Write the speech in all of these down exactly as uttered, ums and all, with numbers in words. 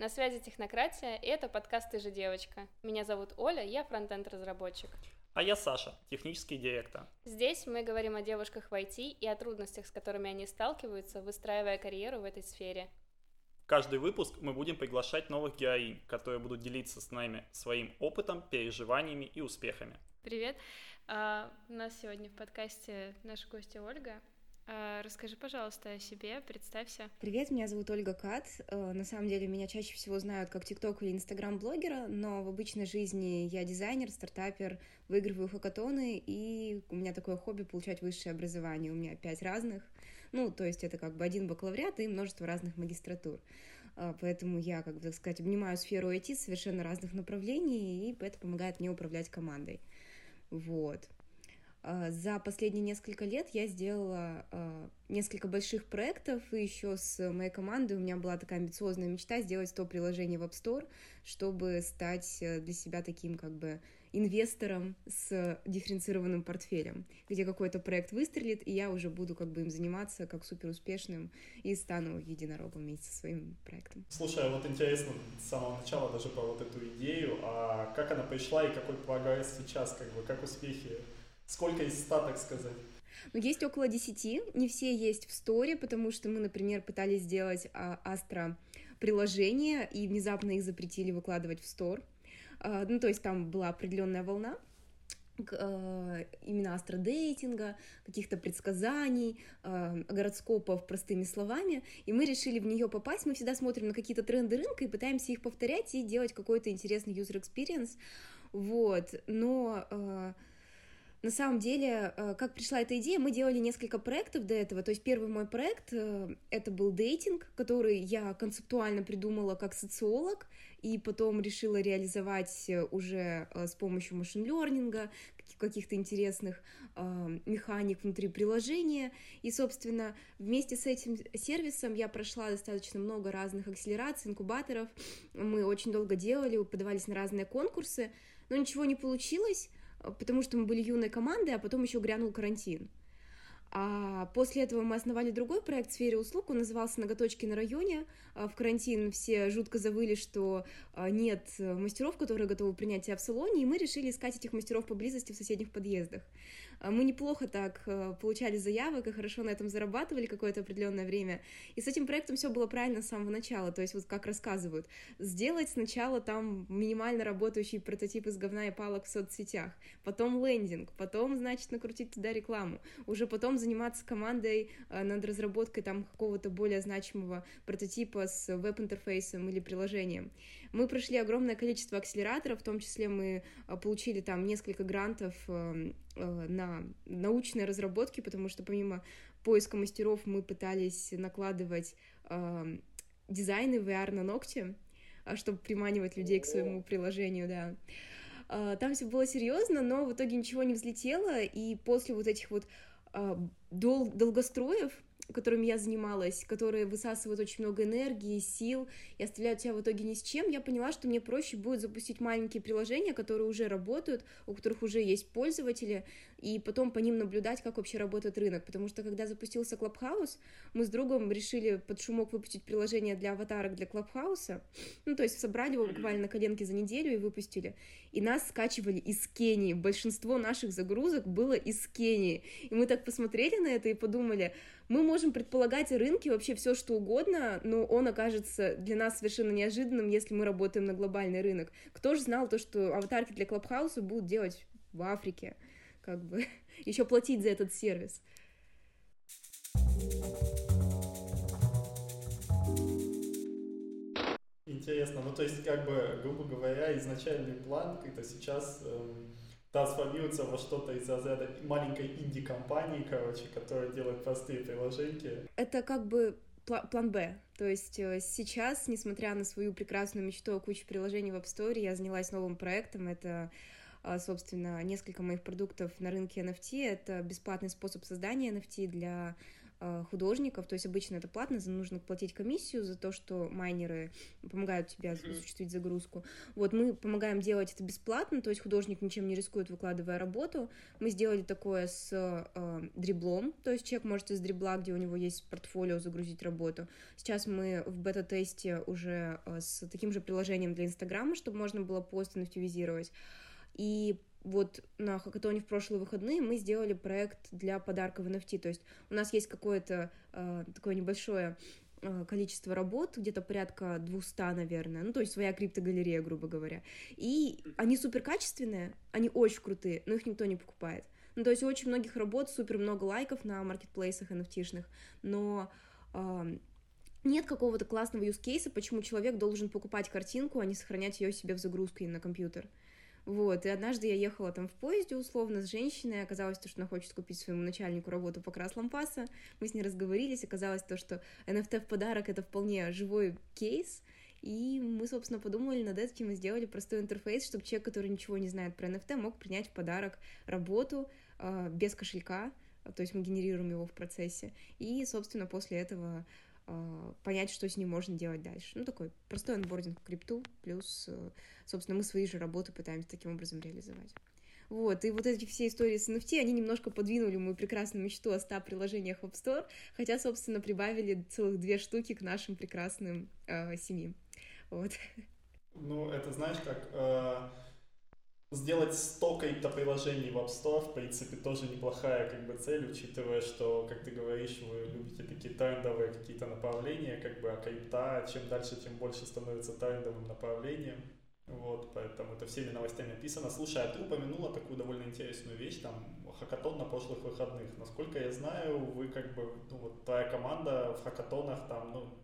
На связи Технократия, и это подкаст «Ты же девочка». Меня зовут Оля, я фронтенд-разработчик. А я Саша, технический директор. Здесь мы говорим о девушках в ай ти и о трудностях, с которыми они сталкиваются, выстраивая карьеру в этой сфере. В каждый выпуск мы будем приглашать новых героинь, которые будут делиться с нами своим опытом, переживаниями и успехами. Привет! А, у нас сегодня в подкасте наша гостья Ольга. А, расскажи, пожалуйста, о себе, представься. Привет, меня зовут Ольга Кат. На самом деле меня чаще всего знают как тикток или инстаграм-блогера, но в обычной жизни я дизайнер, стартапер, выигрываю хакатоны, и у меня такое хобби — получать высшее образование. У меня пять разных, ну, то есть это как бы один бакалавриат и множество разных магистратур. Поэтому я, как бы, так сказать, обнимаю сферу ай ти совершенно разных направлений, и это помогает мне управлять командой. Вот. За последние несколько лет я сделала э, несколько больших проектов, и еще с моей командой у меня была такая амбициозная мечта сделать сто приложений в App Store, чтобы стать для себя таким как бы инвестором с дифференцированным портфелем, где какой-то проект выстрелит, и я уже буду как бы им заниматься как суперуспешным и стану единорогом вместе со своим проектом. Слушай, вот интересно с самого начала даже про вот эту идею, а как она пришла и какой прогресс сейчас, как бы, как успехи? Сколько из ста, так сказать? Ну, есть около десяти, не все есть в сторе, потому что мы, например, пытались сделать а, Astra приложение, и внезапно их запретили выкладывать в стор. А, ну, то есть там была определенная волна а, именно астродейтинга, каких-то предсказаний, а, гороскопов простыми словами, и мы решили в нее попасть. Мы всегда смотрим на какие-то тренды рынка и пытаемся их повторять и делать какой-то интересный user experience. Вот, но... А, На самом деле, как пришла эта идея, мы делали несколько проектов до этого. То есть первый мой проект — это был дейтинг, который я концептуально придумала как социолог, и потом решила реализовать уже с помощью машин-лернинга, каких-то интересных механик внутри приложения. И, собственно, вместе с этим сервисом я прошла достаточно много разных акселераций, инкубаторов. Мы очень долго делали, подавались на разные конкурсы, но ничего не получилось, потому что мы были юной командой, а потом еще грянул карантин. А после этого мы основали другой проект в сфере услуг, он назывался «Ноготочки на районе». В карантин все жутко завыли, что нет мастеров, которые готовы принять тебя в салоне, и мы решили искать этих мастеров поблизости в соседних подъездах. Мы неплохо так получали заявок и хорошо на этом зарабатывали какое-то определенное время. И с этим проектом все было правильно с самого начала, то есть вот как рассказывают. Сделать сначала там минимально работающий прототип из говна и палок в соцсетях, потом лендинг, потом, значит, накрутить туда рекламу, уже потом заниматься командой над разработкой там какого-то более значимого прототипа с веб-интерфейсом или приложением. Мы прошли огромное количество акселераторов, в том числе мы получили там несколько грантов на научные разработки, потому что помимо поиска мастеров мы пытались накладывать дизайны ви ар на ногти, чтобы приманивать людей к своему приложению, да. Там все было серьезно, но в итоге ничего не взлетело, и после вот этих вот Дол- долгостроев, которыми я занималась, которые высасывают очень много энергии, сил и оставляют тебя в итоге ни с чем, я поняла, что мне проще будет запустить маленькие приложения, которые уже работают, у которых уже есть пользователи, и потом по ним наблюдать, как вообще работает рынок. Потому что, когда запустился Clubhouse, мы с другом решили под шумок выпустить приложение для аватарок для Clubhouse. Ну, то есть собрали его буквально на коленке за неделю и выпустили. И нас скачивали из Кении. Большинство наших загрузок было из Кении. И мы так посмотрели на это и подумали, мы можем предполагать о рынке вообще все, что угодно, но он окажется для нас совершенно неожиданным, если мы работаем на глобальный рынок. Кто же знал то, что аватарки для Clubhouse будут делать в Африке? Как бы еще платить за этот сервис. Интересно, ну то есть, как бы, грубо говоря, изначальный план это сейчас эм, трансформируется во что-то из разряда маленькой инди-компании, короче, которая делает простые приложения. Это как бы пла- план Б. То есть сейчас, несмотря на свою прекрасную мечту о куче приложений в App Store, я занялась новым проектом. Это, собственно, несколько моих продуктов на рынке эн эф ти. Это бесплатный способ создания эн эф ти для художников, то есть обычно это платно, нужно платить комиссию за то, что майнеры помогают тебе осуществить загрузку. Вот мы помогаем делать это бесплатно, то есть художник ничем не рискует, выкладывая работу. Мы сделали такое с э, дриблом, то есть человек может из дрибла, где у него есть портфолио, загрузить работу. Сейчас мы в бета-тесте уже э, с таким же приложением для Инстаграма, чтобы можно было пост инактивизировать. И вот на хакатоне в прошлые выходные мы сделали проект для подарка в эн эф ти, то есть у нас есть какое-то э, такое небольшое э, количество работ, где-то порядка двести, наверное, ну, то есть своя криптогалерея, грубо говоря, и они супер качественные, они очень крутые, но их никто не покупает. Ну, то есть у очень многих работ супер много лайков на маркетплейсах эн эф ти-шных, но э, нет какого-то классного юзкейса, почему человек должен покупать картинку, а не сохранять ее себе в загрузку и на компьютер. Вот, и однажды я ехала там в поезде условно с женщиной, оказалось, что она хочет купить своему начальнику работу по крас лампаса, мы с ней разговорились, оказалось то, что эн эф ти в подарок — это вполне живой кейс, и мы, собственно, подумали над этим и сделали простой интерфейс, чтобы человек, который ничего не знает про эн эф ти, мог принять в подарок работу э, без кошелька, то есть мы генерируем его в процессе, и, собственно, после этого понять, что с ним можно делать дальше. Ну, такой простой анбординг в крипту, плюс, собственно, мы свои же работы пытаемся таким образом реализовать. Вот, и вот эти все истории с эн эф ти, они немножко подвинули мою прекрасную мечту о ста приложениях в App Store, хотя, собственно, прибавили целых две штуки к нашим прекрасным э, семи. Вот. Ну, это знаешь, как... Э... Сделать сто крипто-приложений в App Store, в принципе, тоже неплохая как бы цель, учитывая, что, как ты говоришь, вы любите такие трендовые какие-то направления, как бы, а крипта чем дальше, тем больше становится трендовым направлением. Вот, поэтому это всеми новостями описано. Слушай, а ты упомянула такую довольно интересную вещь, там, хакатон на прошлых выходных. Насколько я знаю, вы как бы, ну вот твоя команда в хакатонах там, ну,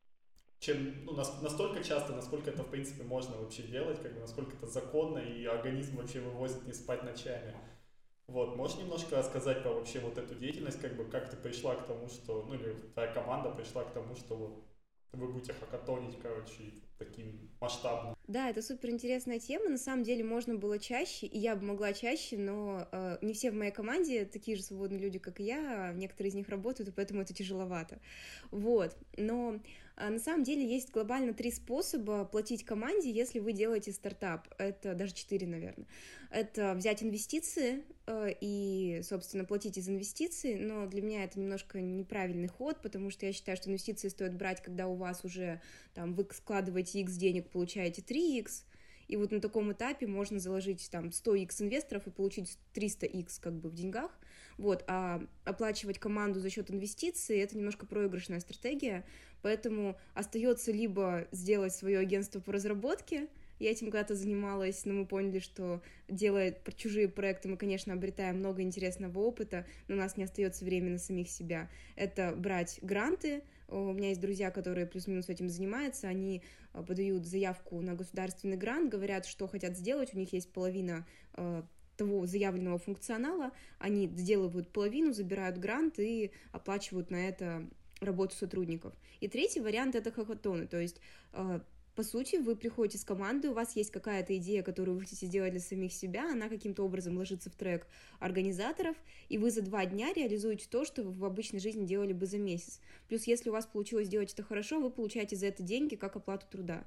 чем, ну, настолько часто, насколько это, в принципе, можно вообще делать, как бы, насколько это законно, и организм вообще вывозит не спать ночами. Вот, можешь немножко рассказать про вообще вот эту деятельность, как бы, как ты пришла к тому, что, ну, или твоя команда пришла к тому, что вот вы будете хакатонить, короче, таким масштабным. Да, это супер интересная тема. На самом деле можно было чаще, и я бы могла чаще, но э, не все в моей команде такие же свободные люди, как и я. Некоторые из них работают, и поэтому это тяжеловато. Вот. Но э, на самом деле есть глобально три способа платить команде, если вы делаете стартап. Это даже четыре, наверное. Это взять инвестиции э, и, собственно, платить из инвестиций, но для меня это немножко неправильный ход, потому что я считаю, что инвестиции стоит брать, когда у вас уже там вы складываете X денег, получаете три икс, и вот на таком этапе можно заложить там сто икс инвесторов и получить триста икс как бы в деньгах, вот, а оплачивать команду за счет инвестиций — это немножко проигрышная стратегия, поэтому остается либо сделать свое агентство по разработке. Я этим когда-то занималась, но мы поняли, что, делая чужие проекты, мы, конечно, обретаем много интересного опыта, но у нас не остается времени на самих себя. Это брать гранты. У меня есть друзья, которые плюс-минус этим занимаются, они подают заявку на государственный грант, говорят, что хотят сделать, у них есть половина того заявленного функционала, они сделывают половину, забирают грант и оплачивают на это работу сотрудников. И третий вариант — это хакатоны, то есть по сути, вы приходите с командой, у вас есть какая-то идея, которую вы хотите сделать для самих себя, она каким-то образом ложится в трек организаторов, и вы за два дня реализуете то, что вы в обычной жизни делали бы за месяц. Плюс, если у вас получилось сделать это хорошо, вы получаете за это деньги как оплату труда.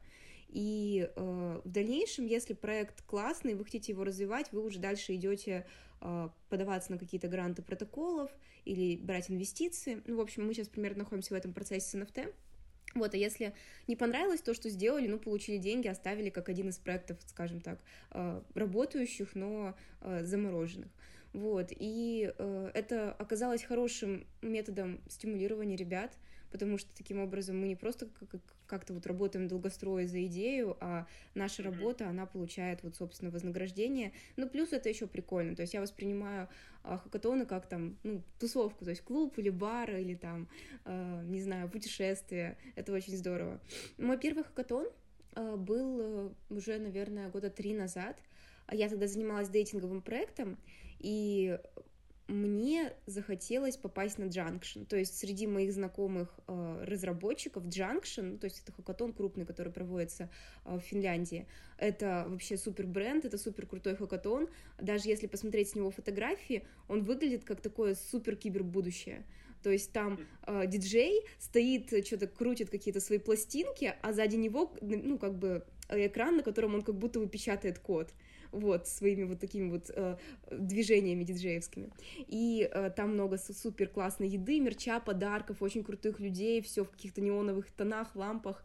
И э, в дальнейшем, если проект классный, вы хотите его развивать, вы уже дальше идете э, подаваться на какие-то гранты протоколов или брать инвестиции. Ну, в общем, мы сейчас примерно находимся в этом процессе с эн эф ти. Вот, а если не понравилось то, что сделали, ну, получили деньги, оставили как один из проектов, скажем так, работающих, но замороженных. Вот, и это оказалось хорошим методом стимулирования ребят, потому что таким образом мы не просто как-то вот работаем долгострой за идею, а наша работа, она получает вот, собственно, вознаграждение. Ну, плюс это еще прикольно, то есть я воспринимаю хакатоны как там, ну, тусовку, то есть клуб или бар, или там, э, не знаю, путешествие, это очень здорово. Мой первый хакатон э, был уже, наверное, года три назад, я тогда занималась дейтинговым проектом, и мне захотелось попасть на Junction, то есть среди моих знакомых э, разработчиков Junction, то есть это хакатон крупный, который проводится э, в Финляндии, это вообще супер бренд, это супер крутой хакатон, даже если посмотреть с него фотографии, он выглядит как такое супер кибербудущее, То есть там э, диджей стоит, что-то крутит какие-то свои пластинки, а сзади него, ну, как бы экран, на котором он как будто бы печатает код. Вот, своими вот такими вот э, движениями диджеевскими. И э, там много супер классной еды, мерча, подарков, очень крутых людей, все в каких-то неоновых тонах, лампах.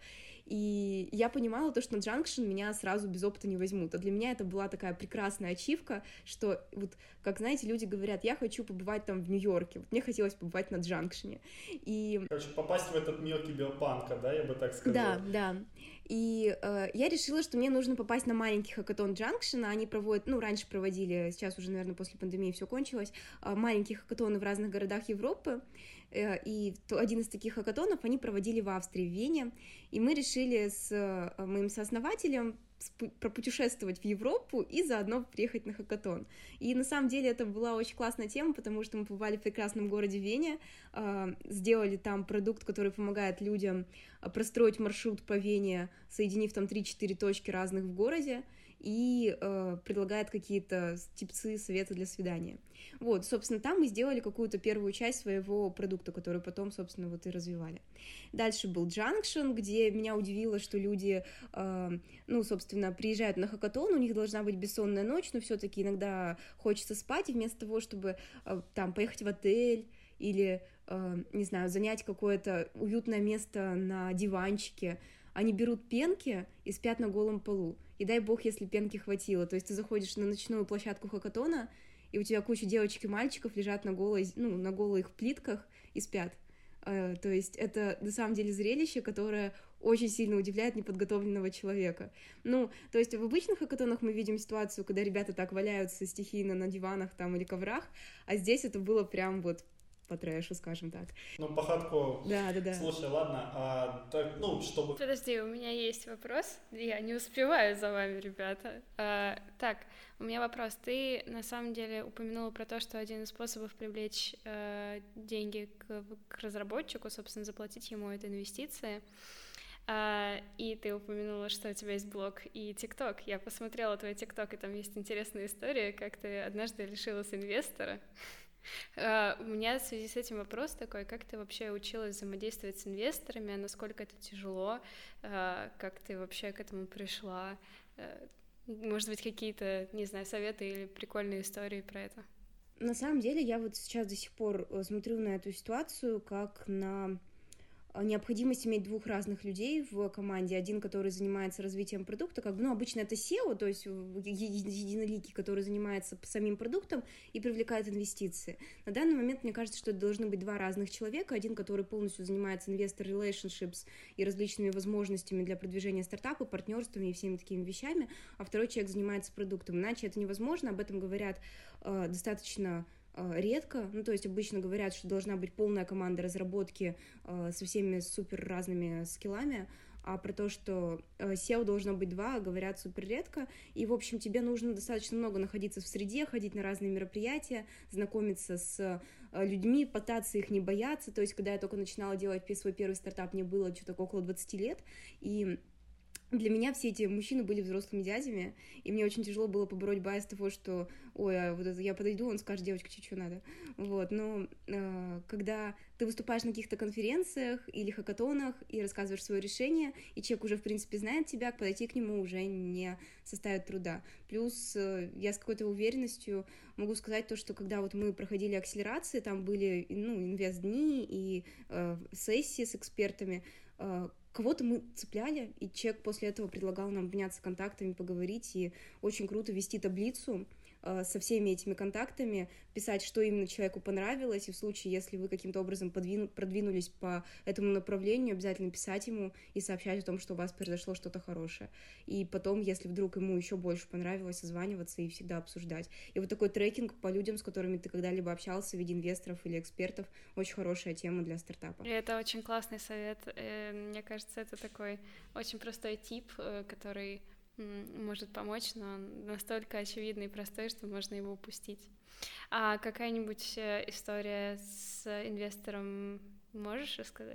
И я понимала то, что на Junction меня сразу без опыта не возьмут. А для меня это была такая прекрасная ачивка, что вот, как, знаете, люди говорят, я хочу побывать там в Нью-Йорке. Вот мне хотелось побывать на Джанкшене. И... Короче, попасть в этот мир киберпанка, да, я бы так сказал. Да, да. И э, я решила, что мне нужно попасть на маленький хакатон Джанкшена. Они проводят, ну, раньше проводили, сейчас уже, наверное, после пандемии все кончилось, э, маленькие хакатоны в разных городах Европы. Э, и один из таких хакатонов они проводили в Австрии, в Вене. И мы решили с э, моим сооснователем пропутешествовать в Европу и заодно приехать на хакатон. И на самом деле это была очень классная тема, потому что мы побывали в прекрасном городе Вене, э, сделали там продукт, который помогает людям простроить маршрут по Вене, соединив там три-четыре точки разных в городе, и э, предлагает какие-то типцы, советы для свидания. Вот, собственно, там мы сделали какую-то первую часть своего продукта, который потом, собственно, вот и развивали. Дальше был Junction, где меня удивило, что люди, э, ну, собственно, приезжают на хакатон, у них должна быть бессонная ночь, но все-таки иногда хочется спать, и вместо того, чтобы э, там поехать в отель или, э, не знаю, занять какое-то уютное место на диванчике, они берут пенки и спят на голом полу. И дай бог, если пенки хватило. То есть ты заходишь на ночную площадку хакатона, и у тебя куча девочек и мальчиков лежат на, голой, ну, на голых плитках и спят. То есть это на самом деле зрелище, которое очень сильно удивляет неподготовленного человека. Ну, то есть в обычных хакатонах мы видим ситуацию, когда ребята так валяются стихийно на диванах там или коврах, а здесь это было прям вот по трэшу, скажем так. Ну, по хардкору. Да, да, да. Слушай, ладно, а, так, ну, чтобы... Подожди, у меня есть вопрос. Я не успеваю за вами, ребята. А, так, у меня вопрос. Ты, на самом деле, упомянула про то, что один из способов привлечь э, деньги к, к разработчику, собственно, заплатить ему это инвестиции. Uh, и ты упомянула, что у тебя есть блог и ТикТок. Я посмотрела твой ТикТок, и там есть интересная история, как ты однажды лишилась инвестора. Uh, у меня в связи с этим вопрос такой, как ты вообще училась взаимодействовать с инвесторами, насколько это тяжело, uh, как ты вообще к этому пришла, uh, может быть, какие-то, не знаю, советы или прикольные истории про это? На самом деле я вот сейчас до сих пор смотрю на эту ситуацию как на необходимость иметь двух разных людей в команде. Один, который занимается развитием продукта, как бы, ну, обычно это сео, то есть единоликий, который занимается самим продуктом и привлекает инвестиции. На данный момент мне кажется, что это должны быть два разных человека. Один, который полностью занимается investor relationships и различными возможностями для продвижения стартапа, партнерствами и всеми такими вещами, а второй человек занимается продуктом. Иначе это невозможно, об этом говорят э, достаточно редко, ну, то есть обычно говорят, что должна быть полная команда разработки э, со всеми супер разными скиллами, а про то, что э, сео должно быть два, говорят супер редко, и, в общем, тебе нужно достаточно много находиться в среде, ходить на разные мероприятия, знакомиться с э, людьми, пытаться их не бояться, то есть, когда я только начинала делать свой первый стартап, мне было что-то около двадцати лет, и для меня все эти мужчины были взрослыми дядями, и мне очень тяжело было побороть байс того, что, ой, а вот это я подойду, он скажет, девочка, тебе что надо? Вот, но э, когда ты выступаешь на каких-то конференциях или хакатонах и рассказываешь свое решение, и человек уже, в принципе, знает тебя, подойти к нему уже не составит труда. Плюс э, я с какой-то уверенностью могу сказать то, что когда вот мы проходили акселерации, там были, ну, инвест-дни и э, сессии с экспертами, э, кого-то мы цепляли, и человек после этого предлагал нам обменяться контактами, поговорить, и очень круто вести таблицу э, со всеми этими контактами, писать, что именно человеку понравилось, и в случае, если вы каким-то образом подвину, продвинулись по этому направлению, обязательно писать ему и сообщать о том, что у вас произошло что-то хорошее. И потом, если вдруг ему еще больше понравилось, созваниваться и всегда обсуждать. И вот такой трекинг по людям, с которыми ты когда-либо общался в виде инвесторов или экспертов, очень хорошая тема для стартапа. И это очень классный совет. Мне кажется, это такой очень простой тип, который может помочь, но настолько очевидный и простой, что можно его упустить. А какая-нибудь история с инвестором можешь рассказать?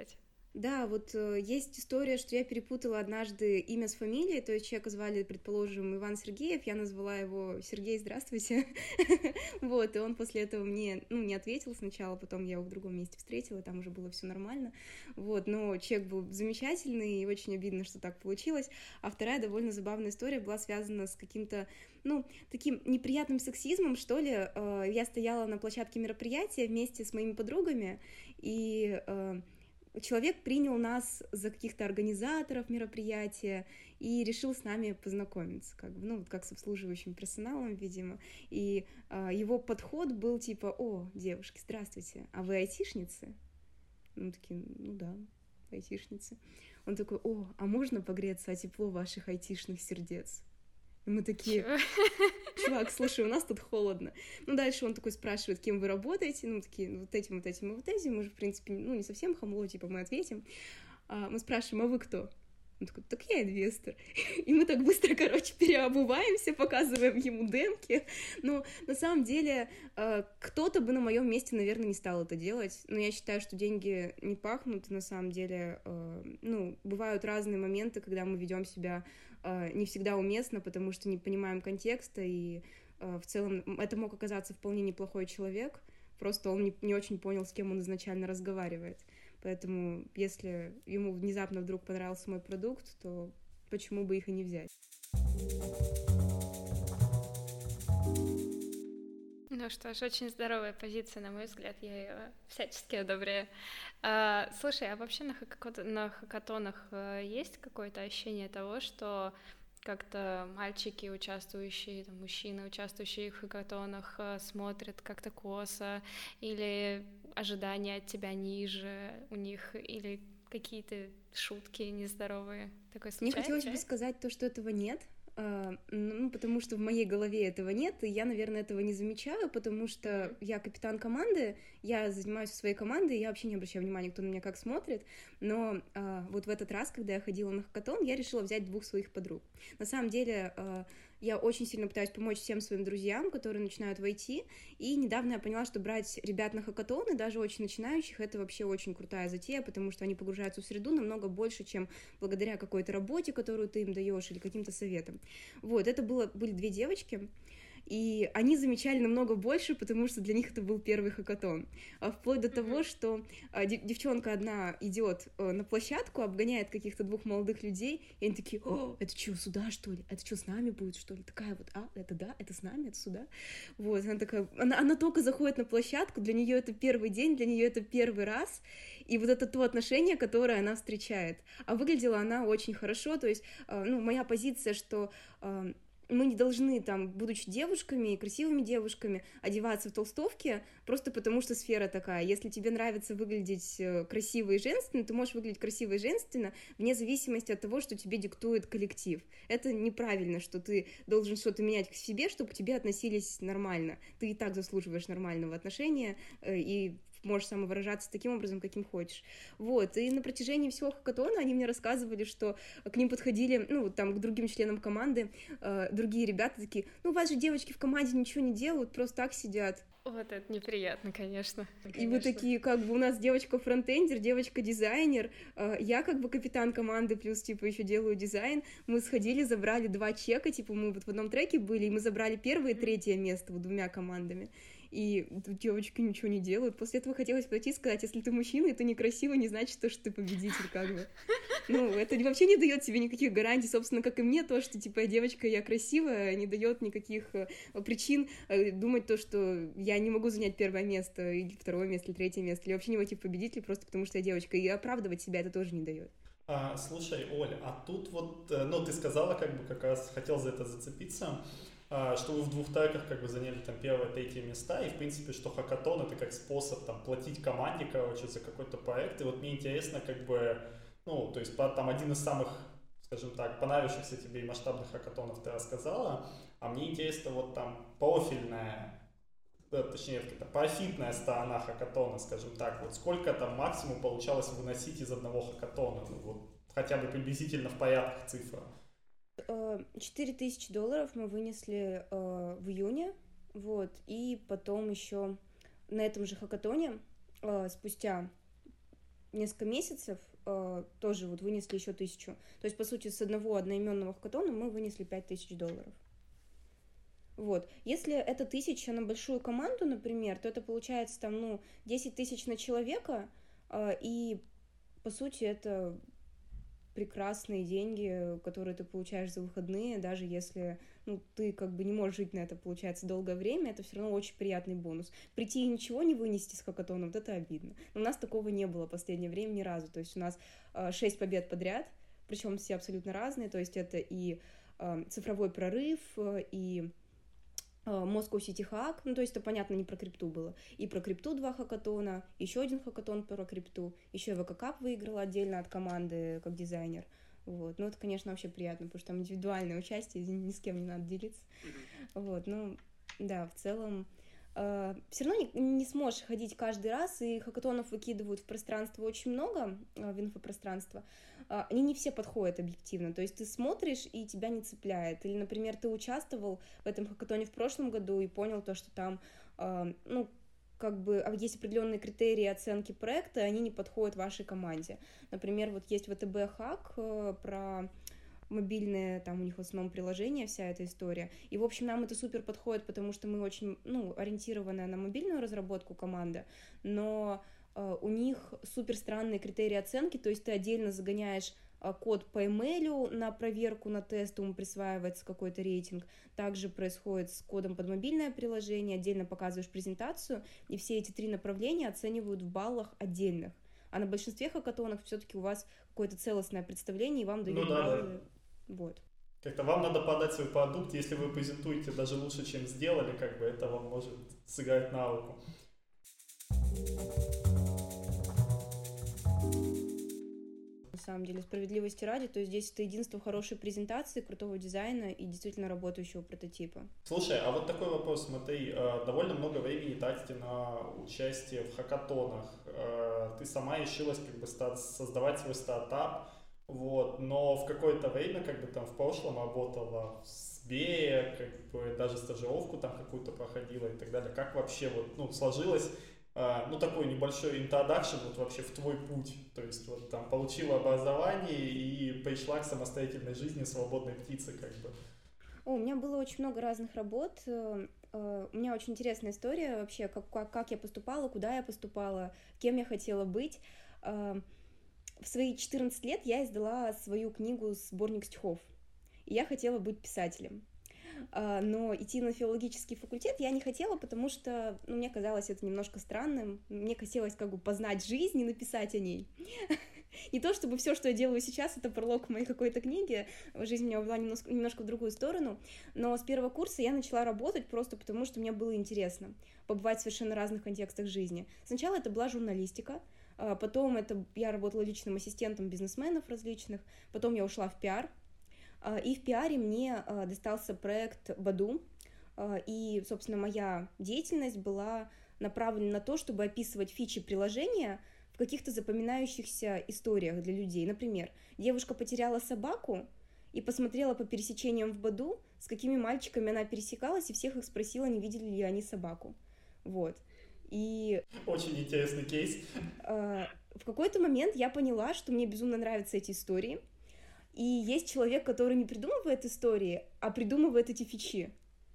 Да, вот э, есть история, что я перепутала однажды имя с фамилией, то есть человека звали, предположим, Иван Сергеев, я назвала его Сергей, здравствуйте, вот, и он после этого мне, ну, не ответил сначала, потом я его в другом месте встретила, там уже было все нормально, вот, но человек был замечательный, и очень обидно, что так получилось, а вторая довольно забавная история была связана с каким-то, ну, таким неприятным сексизмом, что ли, э, я стояла на площадке мероприятия вместе с моими подругами, и... Э, человек принял нас за каких-то организаторов мероприятия и решил с нами познакомиться, как бы, ну, вот как с обслуживающим персоналом, видимо. И а, его подход был типа: «О, девушки, здравствуйте, а вы айтишницы?» Мы такие: «Ну да, айтишницы». Он такой: «О, а можно погреться о тепло ваших айтишных сердец?» И мы такие: «Чувак, слушай, у нас тут холодно». Ну, дальше он такой спрашивает: «Кем вы работаете?» Ну, такие: «Ну, вот этим, вот этим и вот этим». Мы же, в принципе, ну, не совсем хамло, типа, мы ответим. А мы спрашиваем: «А вы кто?» Он такой: «Так я инвестор». И мы так быстро, короче, переобуваемся, показываем ему демки. Но на самом деле кто-то бы на моем месте, наверное, не стал это делать. Но я считаю, что деньги не пахнут. На самом деле, ну, бывают разные моменты, когда мы ведем себя не всегда уместно, потому что не понимаем контекста, и в целом это мог оказаться вполне неплохой человек, просто он не, не очень понял, с кем он изначально разговаривает. Поэтому, если ему внезапно вдруг понравился мой продукт, то почему бы их и не взять?» Ну что ж, очень здоровая позиция, на мой взгляд, я ее всячески одобряю. А, слушай, а вообще на, хакато- на хакатонах э, есть какое-то ощущение того, что как-то мальчики, участвующие, там, мужчины, участвующие в хакатонах, э, смотрят как-то косо, или ожидания от тебя ниже у них, или какие-то шутки нездоровые? Такое Мне случается? хотелось бы сказать то, что этого нет, а, ну, потому что в моей голове этого нет, и я, наверное, этого не замечаю, потому что я капитан команды, я занимаюсь своей командой, я вообще не обращаю внимания, кто на меня как смотрит, но а, вот в этот раз, когда я ходила на хакатон, я решила взять двух своих подруг. На самом деле, а, я очень сильно пытаюсь помочь всем своим друзьям, которые начинают в ай ти, и недавно я поняла, что брать ребят на хакатоны, даже очень начинающих, это вообще очень крутая затея, потому что они погружаются в среду намного больше, чем благодаря какой-то работе, которую ты им даешь, или каким-то советам. Вот, это было, были две девочки, и они замечали намного больше, потому что для них это был первый хакатон. А вплоть до mm-hmm. того, что а, девчонка одна идет а, на площадку, обгоняет каких-то двух молодых людей, и они такие: «О, это что, сюда, что ли? Это что, с нами будет, что ли?» Такая вот: «А, это да, это с нами, это сюда». Вот, она такая, она, она только заходит на площадку, для нее это первый день, для нее это первый раз, и вот это то отношение, которое она встречает. А выглядела она очень хорошо, то есть, а, ну, моя позиция, что... А, мы не должны, там, будучи девушками, красивыми девушками, одеваться в толстовки, просто потому что сфера такая. Если тебе нравится выглядеть красиво и женственно, ты можешь выглядеть красиво и женственно, вне зависимости от того, что тебе диктует коллектив. Это неправильно, что ты должен что-то менять к себе, чтобы к тебе относились нормально. Ты и так заслуживаешь нормального отношения, и можешь самовыражаться таким образом, каким хочешь. Вот, и на протяжении всего хакатона они мне рассказывали, что к ним подходили, ну, вот там, к другим членам команды, э, другие ребята такие: «Ну, у вас же девочки в команде ничего не делают, просто так сидят». Вот это неприятно, конечно. И вы такие, как бы, у нас девочка-фронтендер, девочка-дизайнер, э, я как бы капитан команды, плюс, типа, еще делаю дизайн. Мы сходили, забрали два чека, типа, мы вот в одном треке были, и мы забрали первое и третье место вот двумя командами. И девочки ничего не делают. После этого хотелось пойти и сказать: если ты мужчина, и ты некрасивый, не значит, что ты победитель, как бы. Ну, это вообще не дает тебе никаких гарантий, собственно, как и мне, то, что, типа, я девочка, я красивая, не дает никаких причин думать то, что я не могу занять первое место, или второе место, или третье место, или вообще не войти в победителя просто потому, что я девочка, и оправдывать себя это тоже не дает. А, слушай, Оль, а тут вот, ну, ты сказала, как бы, как раз хотел за это зацепиться, что вы в двух треках как бы заняли там первое, третье места, и в принципе, что хакатон — это как способ там платить команде, короче, за какой-то проект, и вот мне интересно, как бы, ну, то есть там один из самых, скажем так, понравившихся тебе и масштабных хакатонов ты рассказала, а мне интересно вот там профильная, точнее, какая-то профитная сторона хакатона, скажем так, вот сколько там максимум получалось выносить из одного хакатона, ну, вот хотя бы приблизительно в порядках цифр. четыре тысячи долларов мы вынесли э, в июне, вот, и потом еще на этом же хакатоне э, спустя несколько месяцев э, тоже вот вынесли еще тысячу. То есть, по сути, с одного одноименного хакатона мы вынесли пять тысяч долларов. Вот. Если это тысяча на большую команду, например, то это получается там, ну, десять тысяч на человека, э, и, по сути, это прекрасные деньги, которые ты получаешь за выходные, даже если, ну, ты как бы не можешь жить на это, получается, долгое время, это все равно очень приятный бонус. Прийти и ничего не вынести с хакатона, вот это обидно. Но у нас такого не было в последнее время ни разу, то есть у нас э, шесть побед подряд, причем все абсолютно разные, то есть это и э, цифровой прорыв, э, и Moscow City Hack, ну, то есть это, понятно, не про крипту было. И про крипту два хакатона, еще один хакатон про крипту, еще и ви кей Cup выиграла отдельно от команды как дизайнер. Вот. Ну, это, конечно, вообще приятно, потому что там индивидуальное участие, ни с кем не надо делиться. Вот, ну, да, в целом э, все равно не, не сможешь ходить каждый раз, и хакатонов выкидывают в пространство очень много, э, в инфопространство. Э, они не все подходят объективно, то есть ты смотришь, и тебя не цепляет. Или, например, ты участвовал в этом хакатоне в прошлом году и понял то, что там, э, ну, как бы есть определенные критерии оценки проекта, они не подходят вашей команде. Например, вот есть вэ тэ бэ-хак э, про мобильное, там у них в основном приложение, вся эта история. И, в общем, нам это супер подходит, потому что мы очень, ну, ориентированы на мобильную разработку команда, но э, у них супер странные критерии оценки, то есть ты отдельно загоняешь э, код по имейлю на проверку, на тест, ему присваивается какой-то рейтинг. Также происходит с кодом под мобильное приложение, отдельно показываешь презентацию, и все эти три направления оценивают в баллах отдельных. А на большинстве хакатонов все-таки у вас какое-то целостное представление, и вам дают ну, да, баллы. Да. Вот. Как-то вам надо подать свой продукт, если вы презентуете даже лучше, чем сделали, как бы это вам может сыграть на руку. На самом деле, справедливости ради, то есть здесь это единство хорошей презентации, крутого дизайна и действительно работающего прототипа. Слушай, а вот такой вопрос, смотри, довольно много времени тратите на участие в хакатонах. Ты сама решилась как бы создавать свой стартап, вот, но в какое-то время, как бы там в прошлом работала в Сбере, как бы даже стажировку там какую-то проходила и так далее. Как вообще вот, ну, сложилось, э, ну, такой небольшой интродакшн вот вообще в твой путь? То есть вот там получила образование и пришла к самостоятельной жизни свободной птицы, как бы. О, у меня было очень много разных работ. У меня очень интересная история вообще, как, как, как я поступала, куда я поступала, кем я хотела быть. В свои четырнадцать лет я издала свою книгу «Сборник стихов», и я хотела быть писателем. Но идти на филологический факультет я не хотела, потому что, ну, мне казалось это немножко странным. Мне хотелось как бы познать жизнь и написать о ней. Не то чтобы все, что я делаю сейчас, это пролог моей какой-то книги, жизнь у меня была немножко, немножко в другую сторону, но с первого курса я начала работать просто потому, что мне было интересно побывать в совершенно разных контекстах жизни. Сначала это была журналистика, потом это я работала личным ассистентом бизнесменов различных, потом я ушла в пиар, и в пиаре мне достался проект Баду, и, собственно, моя деятельность была направлена на то, чтобы описывать фичи приложения в каких-то запоминающихся историях для людей. Например, девушка потеряла собаку и посмотрела по пересечениям в Баду, с какими мальчиками она пересекалась, и всех их спросила, не видели ли они собаку. Вот. И очень интересный кейс. Э, в какой-то момент я поняла, что мне безумно нравятся эти истории, и есть человек, который не придумывает истории, а придумывает эти фичи.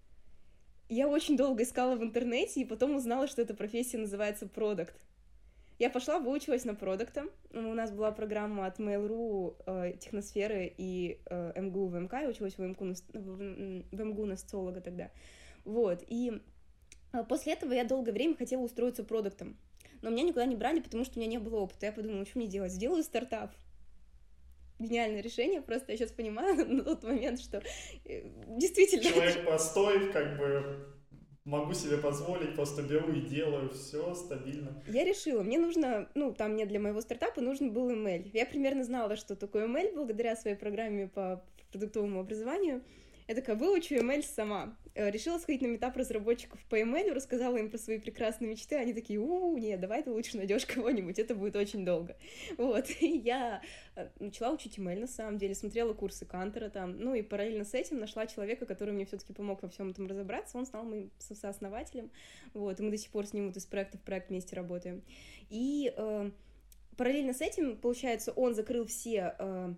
Я очень долго искала в интернете, и потом узнала, что эта профессия называется продакт. Я пошла, выучилась на продакта. У нас была программа от Mail.ru, э, Техносферы и э, эм гэ у вэ эм ка. Я училась в эм гэ у на, в эм гэ у на социолога тогда. Вот, и после этого я долгое время хотела устроиться продактом, но меня никуда не брали, потому что у меня не было опыта. Я подумала, что мне делать? Сделаю стартап. Гениальное решение, просто я сейчас понимаю на тот момент, что действительно... Человек простой, как бы могу себе позволить, просто беру и делаю, все стабильно. Я решила, мне нужно, ну, там мне для моего стартапа нужен был имейл. Я примерно знала, что такое имейл, благодаря своей программе по продуктовому образованию. Я такая, выучу имейл сама. Решила сходить на митап разработчиков по имейлу, рассказала им про свои прекрасные мечты, они такие, у нет, давай ты лучше найдешь кого-нибудь, это будет очень долго. Вот, и я начала учить имейл, на самом деле, смотрела курсы Кантера там, ну и параллельно с этим нашла человека, который мне все-таки помог во всем этом разобраться, он стал моим сооснователем, вот, и мы до сих пор с ним вот из проекта в проект вместе работаем. И э, параллельно с этим, получается, он закрыл все э,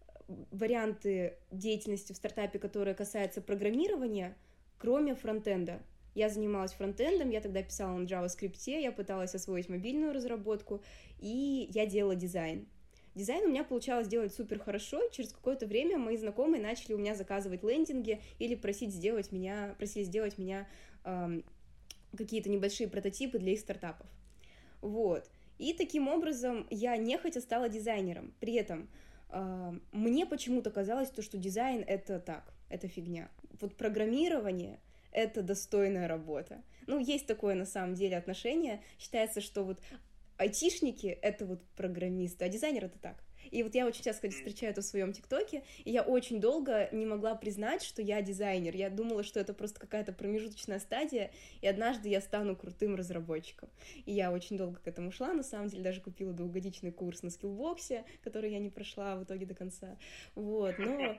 варианты деятельности в стартапе, которые касаются программирования, кроме фронтенда. Я занималась фронтендом, я тогда писала на JavaScript, я пыталась освоить мобильную разработку, и я делала дизайн. Дизайн у меня получалось делать супер хорошо, и через какое-то время мои знакомые начали у меня заказывать лендинги или просить сделать меня, просили сделать меня эм, какие-то небольшие прототипы для их стартапов. Вот. И таким образом я нехотя стала дизайнером. При этом э, мне почему-то казалось, то, что дизайн — это так, это фигня. Вот программирование — это достойная работа. Ну, есть такое на самом деле отношение. Считается, что вот айтишники — это вот программисты, а дизайнер — это так. И вот я очень часто, кстати, встречаю это в своем ТикТоке, и я очень долго не могла признать, что я дизайнер. Я думала, что это просто какая-то промежуточная стадия, и однажды я стану крутым разработчиком. И я очень долго к этому шла, на самом деле, даже купила двухгодичный курс на скиллбоксе, который я не прошла в итоге до конца. Вот, но...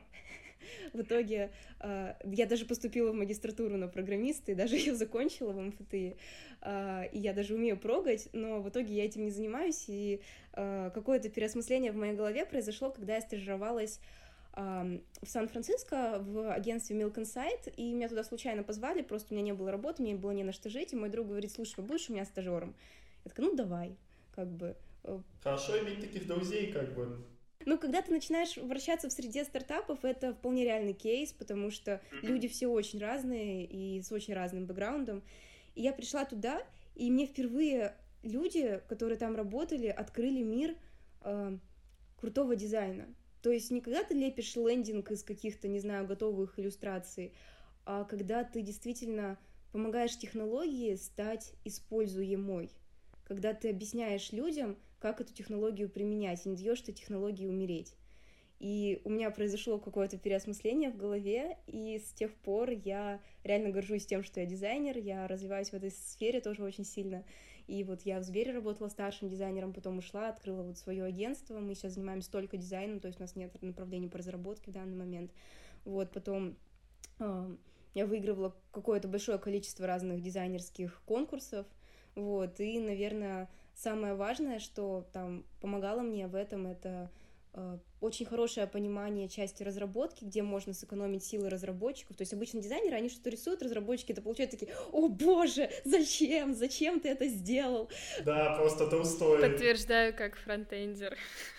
В итоге э, я даже поступила в магистратуру на программиста и даже ее закончила в эм эф тэ и. Э, и я даже умею прогать, но в итоге я этим не занимаюсь. И э, какое-то переосмысление в моей голове произошло, когда я стажировалась э, в Сан-Франциско в агентстве Milk Insight, и меня туда случайно позвали, просто у меня не было работы, мне было не на что жить, и мой друг говорит: слушай, будешь у меня стажером? Я такая: ну давай, как бы. Хорошо иметь таких друзей, как бы. Ну, когда ты начинаешь вращаться в среде стартапов, это вполне реальный кейс, потому что mm-hmm. люди все очень разные и с очень разным бэкграундом. И я пришла туда, и мне впервые люди, которые там работали, открыли мир э, крутого дизайна. То есть не когда ты лепишь лендинг из каких-то, не знаю, готовых иллюстраций, а когда ты действительно помогаешь технологии стать используемой. Когда ты объясняешь людям, как эту технологию применять, и не даешь этой технологии умереть. И у меня произошло какое-то переосмысление в голове, и с тех пор я реально горжусь тем, что я дизайнер, я развиваюсь в этой сфере тоже очень сильно. И вот я в Сбере работала старшим дизайнером, потом ушла, открыла вот свое агентство, мы сейчас занимаемся только дизайном, то есть у нас нет направления по разработке в данный момент. Вот, потом э, я выигрывала какое-то большое количество разных дизайнерских конкурсов, вот, и, наверное, самое важное, что там помогало мне в этом, это э, очень хорошее понимание части разработки, где можно сэкономить силы разработчиков. То есть обычно дизайнеры, они что-то рисуют, разработчики это получают такие: о боже, зачем, зачем ты это сделал? Да, просто ты устроил. Подтверждаю, как фронтендер.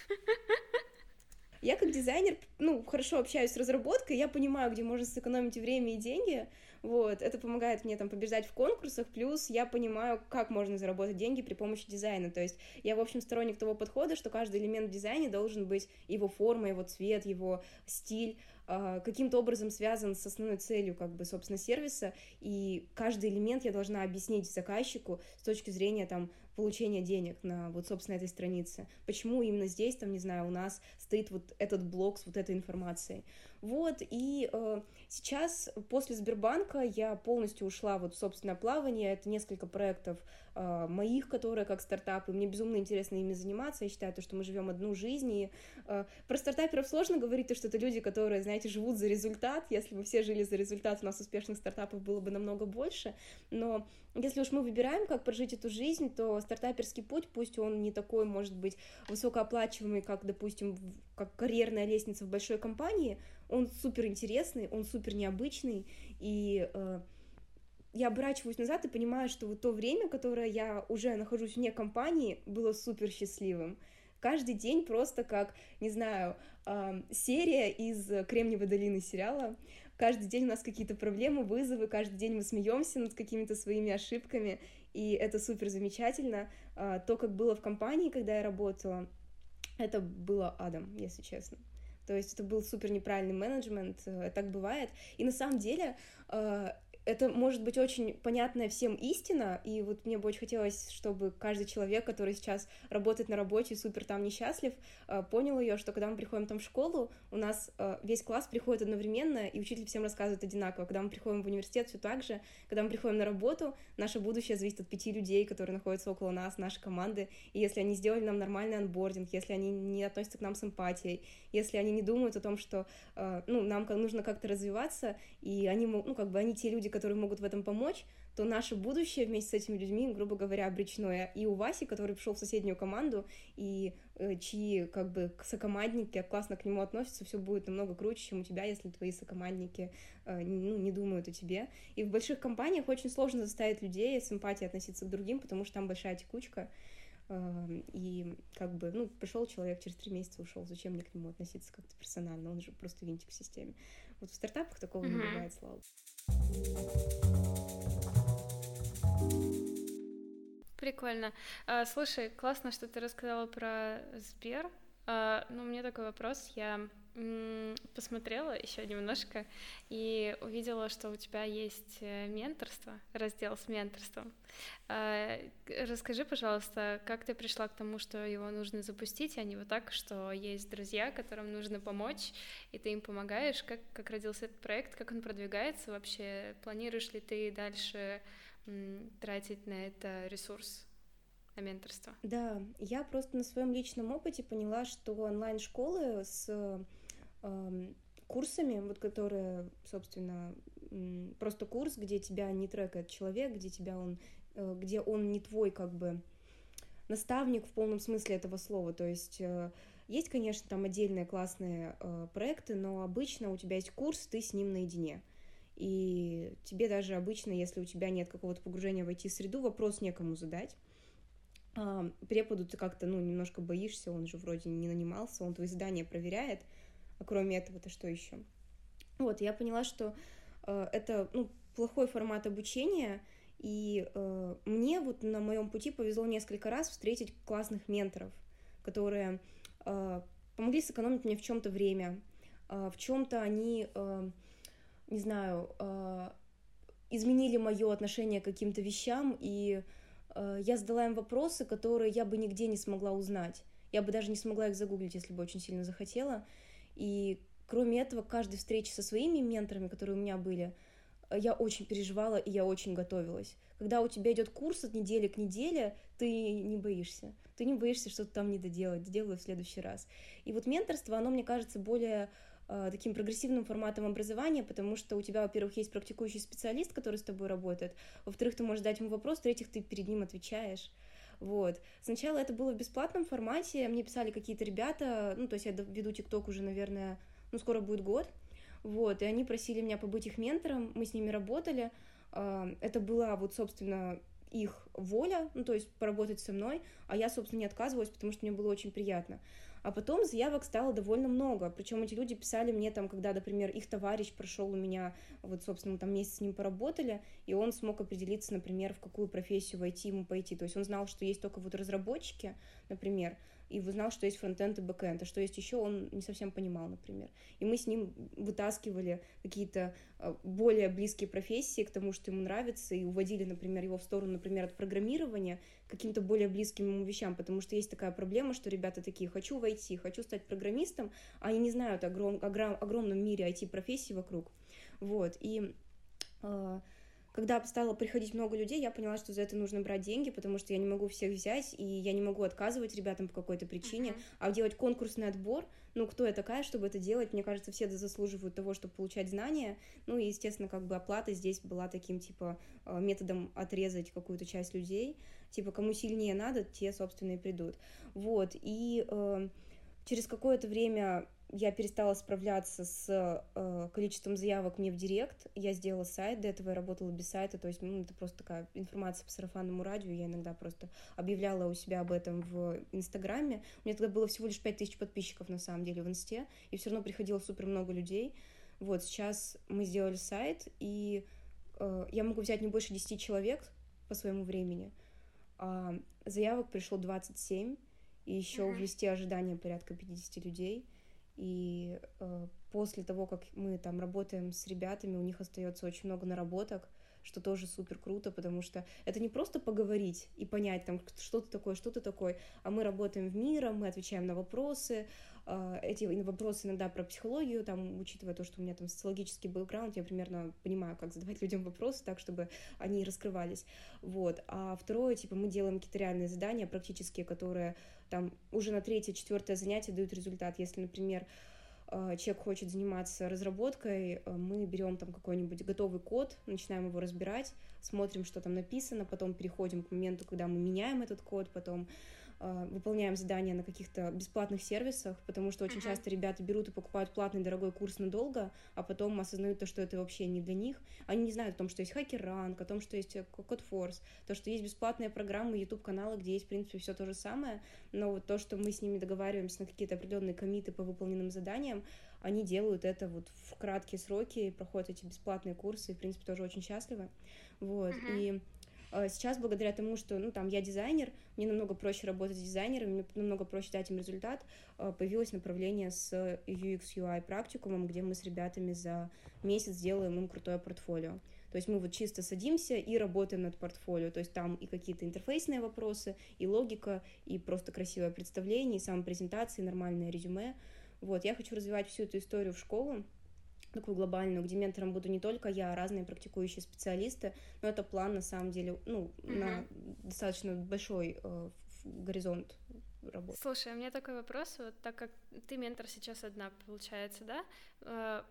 Я как дизайнер, ну, хорошо общаюсь с разработкой, я понимаю, где можно сэкономить время и деньги, вот, это помогает мне там побеждать в конкурсах, плюс я понимаю, как можно заработать деньги при помощи дизайна, то есть я, в общем, сторонник того подхода, что каждый элемент в дизайне должен быть, его форма, его цвет, его стиль, каким-то образом связан с основной целью, как бы, собственно, сервиса, и каждый элемент я должна объяснить заказчику с точки зрения, там, получения денег на вот, собственно, этой странице. Почему именно здесь, там, не знаю, у нас стоит вот этот блок с вот этой информацией. Вот, и э, сейчас, после Сбербанка, я полностью ушла вот в собственное плавание. Это несколько проектов э, моих, которые как стартапы. Мне безумно интересно ими заниматься. Я считаю, то, что мы живем одну жизнь. И э, про стартаперов сложно говорить, то, что это люди, которые, знаете, живут за результат. Если бы все жили за результат, у нас успешных стартапов было бы намного больше. Но если уж мы выбираем, как прожить эту жизнь, то стартаперский путь, пусть он не такой, может быть, высокооплачиваемый, как, допустим, как карьерная лестница в большой компании, он супер интересный, он супер необычный, и э, я оборачиваюсь назад и понимаю, что вот то время, которое я уже нахожусь вне компании, было супер счастливым. Каждый день просто как, не знаю, э, серия из «Кремниевой долины» сериала. Каждый день у нас какие-то проблемы, вызовы, каждый день мы смеемся над какими-то своими ошибками, и это супер замечательно. Э, то, как было в компании, когда я работала, это было адом, если честно. То есть это был супер неправильный менеджмент, так бывает. И на самом деле это может быть очень понятная всем истина, и вот мне бы очень хотелось, чтобы каждый человек, который сейчас работает на работе и супер там несчастлив, понял ее, что когда мы приходим там в школу, у нас весь класс приходит одновременно, и учитель всем рассказывает одинаково. Когда мы приходим в университет, все так же. Когда мы приходим на работу, наше будущее зависит от пяти людей, которые находятся около нас, нашей команды, и если они сделали нам нормальный онбординг, если они не относятся к нам с эмпатией, если они не думают о том, что ну, нам нужно как-то развиваться, и они, ну, как бы они те люди, которые могут в этом помочь, то наше будущее вместе с этими людьми, грубо говоря, обречено. И у Васи, который пришел в соседнюю команду, и э, чьи как бы сокомандники классно к нему относятся, все будет намного круче, чем у тебя, если твои сокомандники э, ну, не думают о тебе. И в больших компаниях очень сложно заставить людей с эмпатией относиться к другим, потому что там большая текучка. Э, и как бы, ну, пришел человек, через три месяца ушел, зачем мне к нему относиться как-то персонально? Он же просто винтик в системе. Вот в стартапах такого mm-hmm. не бывает, слава богу. Прикольно. А, слушай, классно, что ты рассказала про Сбер. А, ну, у меня такой вопрос. Я м- посмотрела еще немножко и увидела, что у тебя есть менторство, раздел с менторством. А, расскажи, пожалуйста, как ты пришла к тому, что его нужно запустить, а не вот так, что есть друзья, которым нужно помочь, и ты им помогаешь. Как, как родился этот проект, как он продвигается вообще? Планируешь ли ты дальше тратить на это ресурс, на менторство? Да, я просто на своем личном опыте поняла, что онлайн-школы с э, курсами, вот которые, собственно, э, просто курс, где тебя не трекает человек, где тебя он, э, где он не твой как бы наставник в полном смысле этого слова, то есть э, есть, конечно, там отдельные классные э, проекты, но обычно у тебя есть курс, ты с ним наедине. И тебе даже обычно, если у тебя нет какого-то погружения в ай ти-среду, вопрос некому задать. А, преподу ты как-то, ну, немножко боишься, он же вроде не нанимался, он твои задания проверяет, а кроме этого-то что еще? Вот, я поняла, что э, это, ну, плохой формат обучения, и э, мне вот на моем пути повезло несколько раз встретить классных менторов, которые э, помогли сэкономить мне в чем-то время, э, в чем-то они... Э, не знаю, изменили мое отношение к каким-то вещам, и я задала им вопросы, которые я бы нигде не смогла узнать. Я бы даже не смогла их загуглить, если бы очень сильно захотела. И кроме этого, к каждой встрече со своими менторами, которые у меня были, я очень переживала, и я очень готовилась. Когда у тебя идет курс от недели к неделе, ты не боишься. Ты не боишься что-то там не доделать, сделаю в следующий раз. И вот менторство, оно, мне кажется, более... таким прогрессивным форматом образования, потому что у тебя, во-первых, есть практикующий специалист, который с тобой работает, во-вторых, ты можешь задать ему вопрос, в-третьих, ты перед ним отвечаешь. Вот. Сначала это было в бесплатном формате, мне писали какие-то ребята, ну, то есть я веду ТикТок уже, наверное, ну, скоро будет год, вот, и они просили меня побыть их ментором, мы с ними работали, это была вот, собственно, их воля, ну, то есть поработать со мной, а я, собственно, не отказывалась, потому что мне было очень приятно. А потом заявок стало довольно много, причем эти люди писали мне там, когда, например, их товарищ прошел у меня, вот, собственно, мы там месяц с ним поработали, и он смог определиться, например, в какую профессию в ай ти ему пойти, то есть он знал, что есть только вот разработчики, например, и узнал, что есть фронтенд и бэкенд, а что есть еще, он не совсем понимал, например. И мы с ним вытаскивали какие-то более близкие профессии к тому, что ему нравится, и уводили, например, его в сторону, например, от программирования к каким-то более близким ему вещам, потому что есть такая проблема, что ребята такие: хочу в ай ти, хочу стать программистом, а они не знают о огром, огром, огромном мире ай ти-профессий вокруг. Вот, и... Э, Когда стало приходить много людей, я поняла, что за это нужно брать деньги, потому что я не могу всех взять, и я не могу отказывать ребятам по какой-то причине, uh-huh. а делать конкурсный отбор, ну, кто я такая, чтобы это делать? Мне кажется, все заслуживают того, чтобы получать знания, ну, и, естественно, как бы оплата здесь была таким, типа, методом отрезать какую-то часть людей, типа, кому сильнее надо, те, собственно, и придут. Вот, и э, через какое-то время... Я перестала справляться с э, количеством заявок мне в директ. Я сделала сайт, до этого я работала без сайта, то есть, ну, это просто такая информация по сарафанному радио. Я иногда просто объявляла у себя об этом в Инстаграме. У меня тогда было всего лишь пять тысяч подписчиков, на самом деле, в Инсте, и все равно приходило супер много людей. Вот, сейчас мы сделали сайт, и э, я могу взять не больше десяти человек по своему времени. А заявок пришло двадцать семь, и еще uh-huh. в листе ожидания порядка пятьдесят людей. И э, после того, как мы там работаем с ребятами, у них остается очень много наработок, что тоже супер круто, потому что это не просто поговорить и понять, там, что ты такой, что ты такой, а мы работаем в мире, мы отвечаем на вопросы, э, эти вопросы иногда про психологию, там, учитывая то, что у меня там социологический бэкграунд, я примерно понимаю, как задавать людям вопросы так, чтобы они раскрывались, вот. А второе, типа, мы делаем какие-то реальные задания практические, которые там уже на третье, четвертое занятие дают результат. Если, например, человек хочет заниматься разработкой, мы берем там какой-нибудь готовый код, начинаем его разбирать, смотрим, что там написано, потом переходим к моменту, когда мы меняем этот код, потом выполняем задания на каких-то бесплатных сервисах, потому что очень uh-huh. часто ребята берут и покупают платный дорогой курс надолго, а потом осознают то, что это вообще не для них. Они не знают о том, что есть HackerRank, о том, что есть CodeForce, то, что есть бесплатные программы, YouTube-каналы, где есть, в принципе, все то же самое, но вот то, что мы с ними договариваемся на какие-то определенные коммиты по выполненным заданиям, они делают это вот в краткие сроки, проходят эти бесплатные курсы, и, в принципе, тоже очень счастливы. Вот, uh-huh. и сейчас, благодаря тому, что, ну, там, я дизайнер, мне намного проще работать с дизайнерами, мне намного проще дать им результат, появилось направление с ю экс ю ай практикумом, где мы с ребятами за месяц делаем им крутое портфолио. То есть мы вот чисто садимся и работаем над портфолио, то есть там и какие-то интерфейсные вопросы, и логика, и просто красивое представление, и самопрезентация, и нормальное резюме. Вот, я хочу развивать всю эту историю в школу, такую глобальную, где ментором буду не только я, а разные практикующие специалисты, но это план, на самом деле, ну, uh-huh. на достаточно большой э, горизонт работы. Слушай, у меня такой вопрос, вот так как ты ментор сейчас одна, получается, да? Э,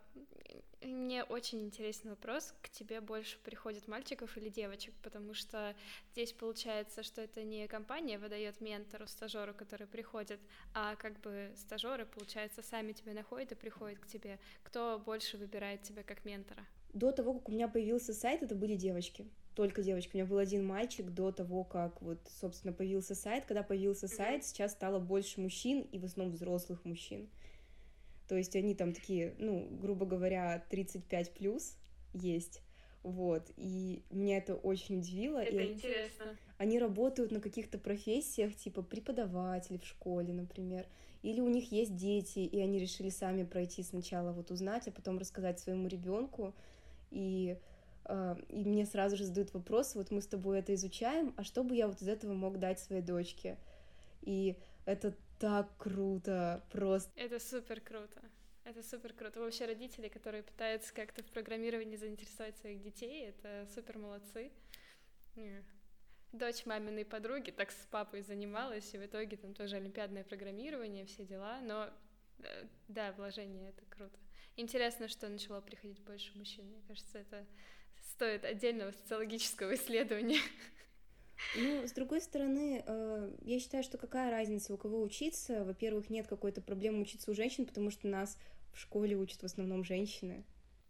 мне очень интересный вопрос, к тебе больше приходят мальчиков или девочек, потому что здесь получается, что это не компания выдает ментору, стажеру, который приходит, а как бы стажеры, получается, сами тебя находят и приходят к тебе. Кто больше выбирает тебя как ментора? До того, как у меня появился сайт, это были девочки. Только девочки. У меня был один мальчик до того, как вот, собственно, появился сайт. Когда появился сайт, сейчас стало больше мужчин, и в основном взрослых мужчин. То есть они там такие, ну, грубо говоря, тридцать пять плюс есть. Вот. И меня это очень удивило. Это и интересно. Они работают на каких-то профессиях, типа преподаватели в школе, например. Или у них есть дети, и они решили сами пройти сначала, вот узнать, а потом рассказать своему ребенку. И... И мне сразу же задают вопрос, вот мы с тобой это изучаем, а что бы я вот из этого мог дать своей дочке? И это так круто, просто. Это супер круто, это супер круто. Вообще родители, которые пытаются как-то в программировании заинтересовать своих детей, это супер молодцы. Дочь маминой подруги так с папой занималась, и в итоге там тоже олимпиадное программирование, все дела, но да, вложение — это круто. Интересно, что начало приходить больше мужчин, мне кажется, это стоит отдельного социологического исследования. Ну, с другой стороны, я считаю, что какая разница, у кого учиться. Во-первых, нет какой-то проблемы учиться у женщин, потому что нас в школе учат в основном женщины.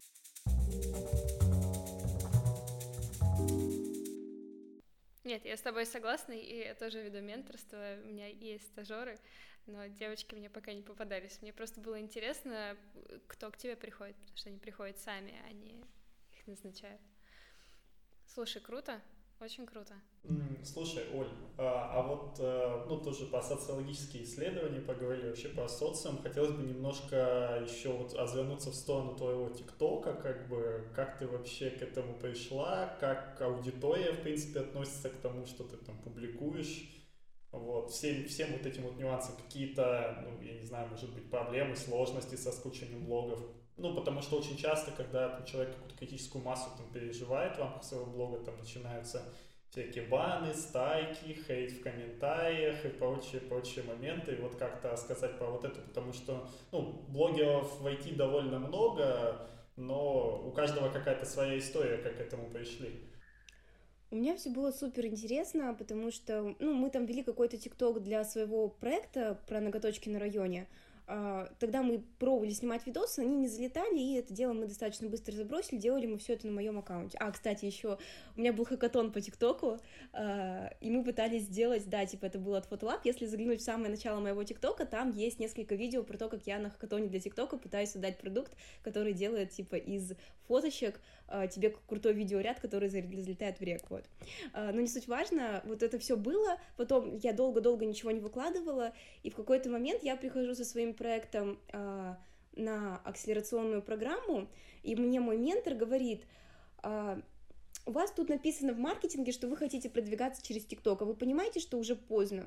Нет, я с тобой согласна, и я тоже веду менторство, у меня есть стажеры, но девочки мне пока не попадались. Мне просто было интересно, кто к тебе приходит, потому что они приходят сами, а не их назначают. Слушай, круто, очень круто. Слушай, Оль, а, а вот, ну, тоже по социологическим исследованиям поговорили, вообще по социум. Хотелось бы немножко еще вот озвернуться в сторону твоего ТикТока, как бы, как ты вообще к этому пришла, как аудитория, в принципе, относится к тому, что ты там публикуешь. Вот, всем, всем вот этим вот нюансам какие-то, ну, я не знаю, может быть, проблемы, сложности со скучением блогов. Ну, потому что очень часто, когда там, человек какую-то критическую массу там, переживает в рамках своего блога, там начинаются всякие баны, стайки, хейт в комментариях и прочие-прочие моменты. И вот как-то сказать про вот это, потому что, ну, блогеров в ай ти довольно много, но у каждого какая-то своя история, как к этому пришли. У меня все было супер интересно, потому что, ну, мы там вели какой-то ТикТок для своего проекта про ноготочки на районе. Тогда мы пробовали снимать видосы, они не залетали, и это дело мы достаточно быстро забросили, делали мы все это на моем аккаунте. А, кстати, еще у меня был хакатон по ТикТоку, и мы пытались сделать, да, типа это было от Photolab, если заглянуть в самое начало моего ТикТока, там есть несколько видео про то, как я на хакатоне для ТикТока пытаюсь создать продукт, который делает, типа, из фоточек тебе крутой видеоряд, который залетает в рек, вот. Но не суть важно, вот это все было, потом я долго-долго ничего не выкладывала, и в какой-то момент я прихожу со своим проектом э, на акселерационную программу, и мне мой ментор говорит: э, у вас тут написано в маркетинге, что вы хотите продвигаться через ТикТок, а вы понимаете, что уже поздно?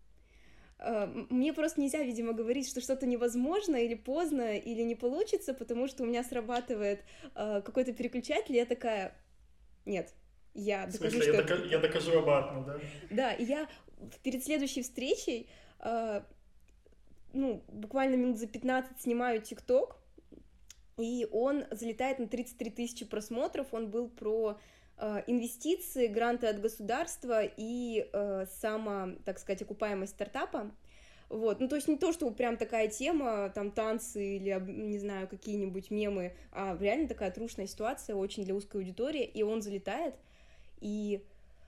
Э, мне просто нельзя, видимо, говорить, что что-то невозможно или поздно, или не получится, потому что у меня срабатывает э, какой-то переключатель, и я такая: нет, я докажу, в смысле, что... я, дока- я докажу обратно, да? Да, и я перед следующей встречей... Э, ну, буквально минут за пятнадцать снимаю ТикТок, и он залетает на тридцать три тысячи просмотров. Он был про э, инвестиции, гранты от государства и э, сама, так сказать, окупаемость стартапа. Вот, ну, то есть не то, что прям такая тема, там, танцы или, не знаю, какие-нибудь мемы, а реально такая трушная ситуация, очень для узкой аудитории, и он залетает, и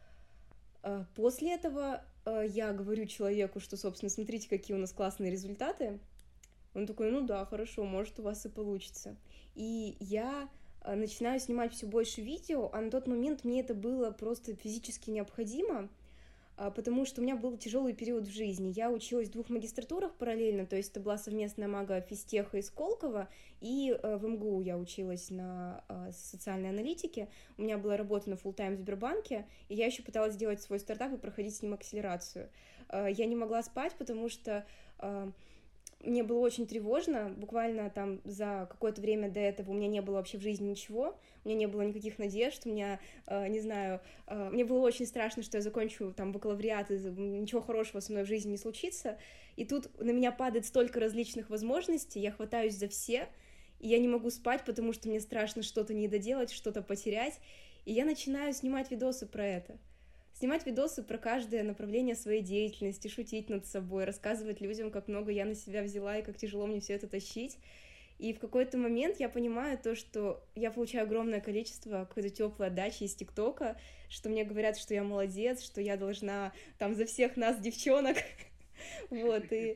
э, после этого э, я говорю человеку, что, собственно, смотрите, какие у нас классные результаты. Он такой, ну да, хорошо, может, у вас и получится. И я начинаю снимать все больше видео, а на тот момент мне это было просто физически необходимо, потому что у меня был тяжелый период в жизни. Я училась в двух магистратурах параллельно, то есть это была совместная мага физтеха и Сколково, и в МГУ я училась на социальной аналитике. У меня была работа на фулл-тайм в Сбербанке, и я еще пыталась сделать свой стартап и проходить с ним акселерацию. Я не могла спать, потому что мне было очень тревожно, буквально там за какое-то время до этого у меня не было вообще в жизни ничего, у меня не было никаких надежд, у меня, э, не знаю, э, мне было очень страшно, что я закончу там бакалавриат, и ничего хорошего со мной в жизни не случится, и тут на меня падает столько различных возможностей, я хватаюсь за все, и я не могу спать, потому что мне страшно что-то не доделать, что-то потерять, и я начинаю снимать видосы про это. Снимать видосы про каждое направление своей деятельности, шутить над собой, рассказывать людям, как много я на себя взяла и как тяжело мне все это тащить. И в какой-то момент я понимаю то, что я получаю огромное количество какой-то теплой отдачи из ТикТока, что мне говорят, что я молодец, что я должна там за всех нас, девчонок, вот, и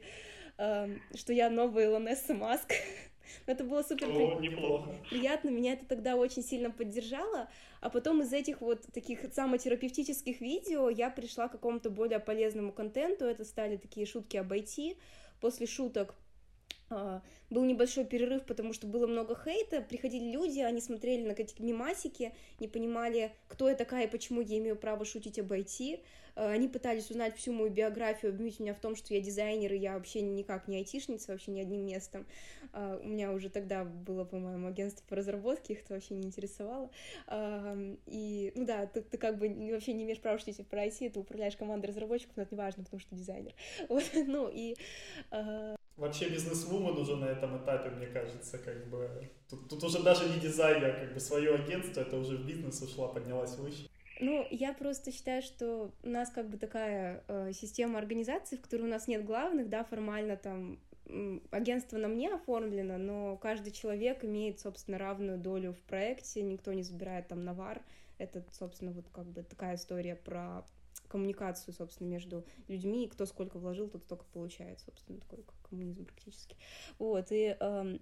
что я новая Илонесса Маск. Это было супер О, неплохо. Приятно, меня это тогда очень сильно поддержало, а потом из этих вот таких самотерапевтических видео я пришла к какому-то более полезному контенту, это стали такие шутки об ай ти, после шуток Uh, был небольшой перерыв, потому что было много хейта, приходили люди, они смотрели на какие-то мемасики, не понимали, кто я такая и почему я имею право шутить об ай ти, uh, они пытались узнать всю мою биографию, обвинить меня в том, что я дизайнер, и я вообще никак не айтишница, вообще ни одним местом, uh, у меня уже тогда было, по-моему, агентство по разработке, их это вообще не интересовало, uh, и, ну да, ты, ты как бы вообще не имеешь права шутить про ай ти, ты управляешь командой разработчиков, но это не важно, потому что дизайнер, вот, ну, и... Uh... Вообще бизнес-вумен уже на этом этапе, мне кажется, как бы... Тут, тут уже даже не дизайнер, как бы свое агентство, это уже в бизнес ушла, поднялась выше. Ну, я просто считаю, что у нас как бы такая э, система организации, в которой у нас нет главных, да, формально там э, агентство на мне оформлено, но каждый человек имеет, собственно, равную долю в проекте, никто не забирает там навар. Это, собственно, вот как бы такая история про коммуникацию, собственно, между людьми, и кто сколько вложил, тот столько получает, собственно, такой как коммунизм практически. Вот, и, эм,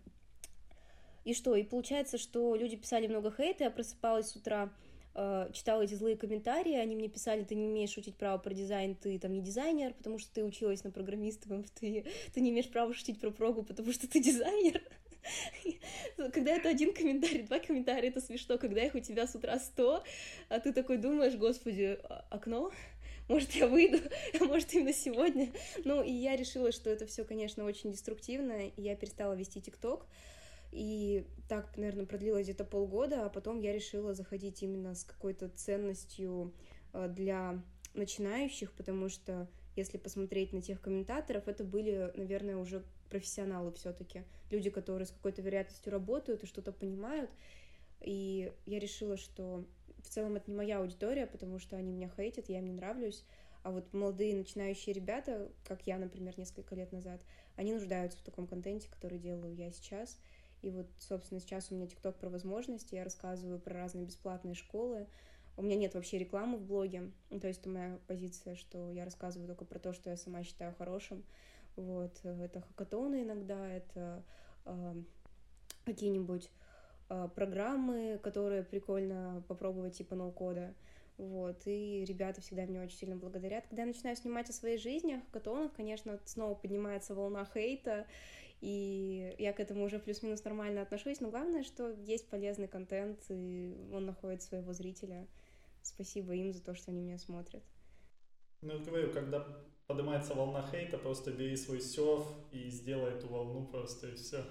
и что? И получается, что люди писали много хейта, я просыпалась с утра, э, читала эти злые комментарии, они мне писали, ты не имеешь шутить право про дизайн, ты там не дизайнер, потому что ты училась на программиста, ты, ты не имеешь права шутить про прогу, потому что ты дизайнер. Когда это один комментарий, два комментария, это смешно, когда их у тебя с утра сто, а ты такой думаешь, господи, окно? Может, я выйду, может, именно сегодня. Ну, и я решила, что это все, конечно, очень деструктивно, и я перестала вести ТикТок. И так, наверное, продлилось где-то полгода, а потом я решила заходить именно с какой-то ценностью для начинающих, потому что, если посмотреть на тех комментаторов, это были, наверное, уже профессионалы все-таки, люди, которые с какой-то вероятностью работают и что-то понимают. И я решила, что в целом это не моя аудитория, потому что они меня хейтят, я им не нравлюсь, а вот молодые начинающие ребята, как я, например, несколько лет назад, они нуждаются в таком контенте, который делаю я сейчас. И вот, собственно, сейчас у меня ТикТок про возможности, я рассказываю про разные бесплатные школы. У меня нет вообще рекламы в блоге, то есть моя позиция, что я рассказываю только про то, что я сама считаю хорошим. Вот, это хакатоны иногда, это э, какие-нибудь э, программы, которые прикольно попробовать, типа ноу-кода. Вот, и ребята всегда меня очень сильно благодарят. Когда я начинаю снимать о своей жизни, о хакатонах, конечно, снова поднимается волна хейта, и я к этому уже плюс-минус нормально отношусь, но главное, что есть полезный контент, и он находит своего зрителя. Спасибо им за то, что они меня смотрят. Ну, говорю, когда поднимается волна хейта, просто бери свой серф и сделай эту волну просто, и все.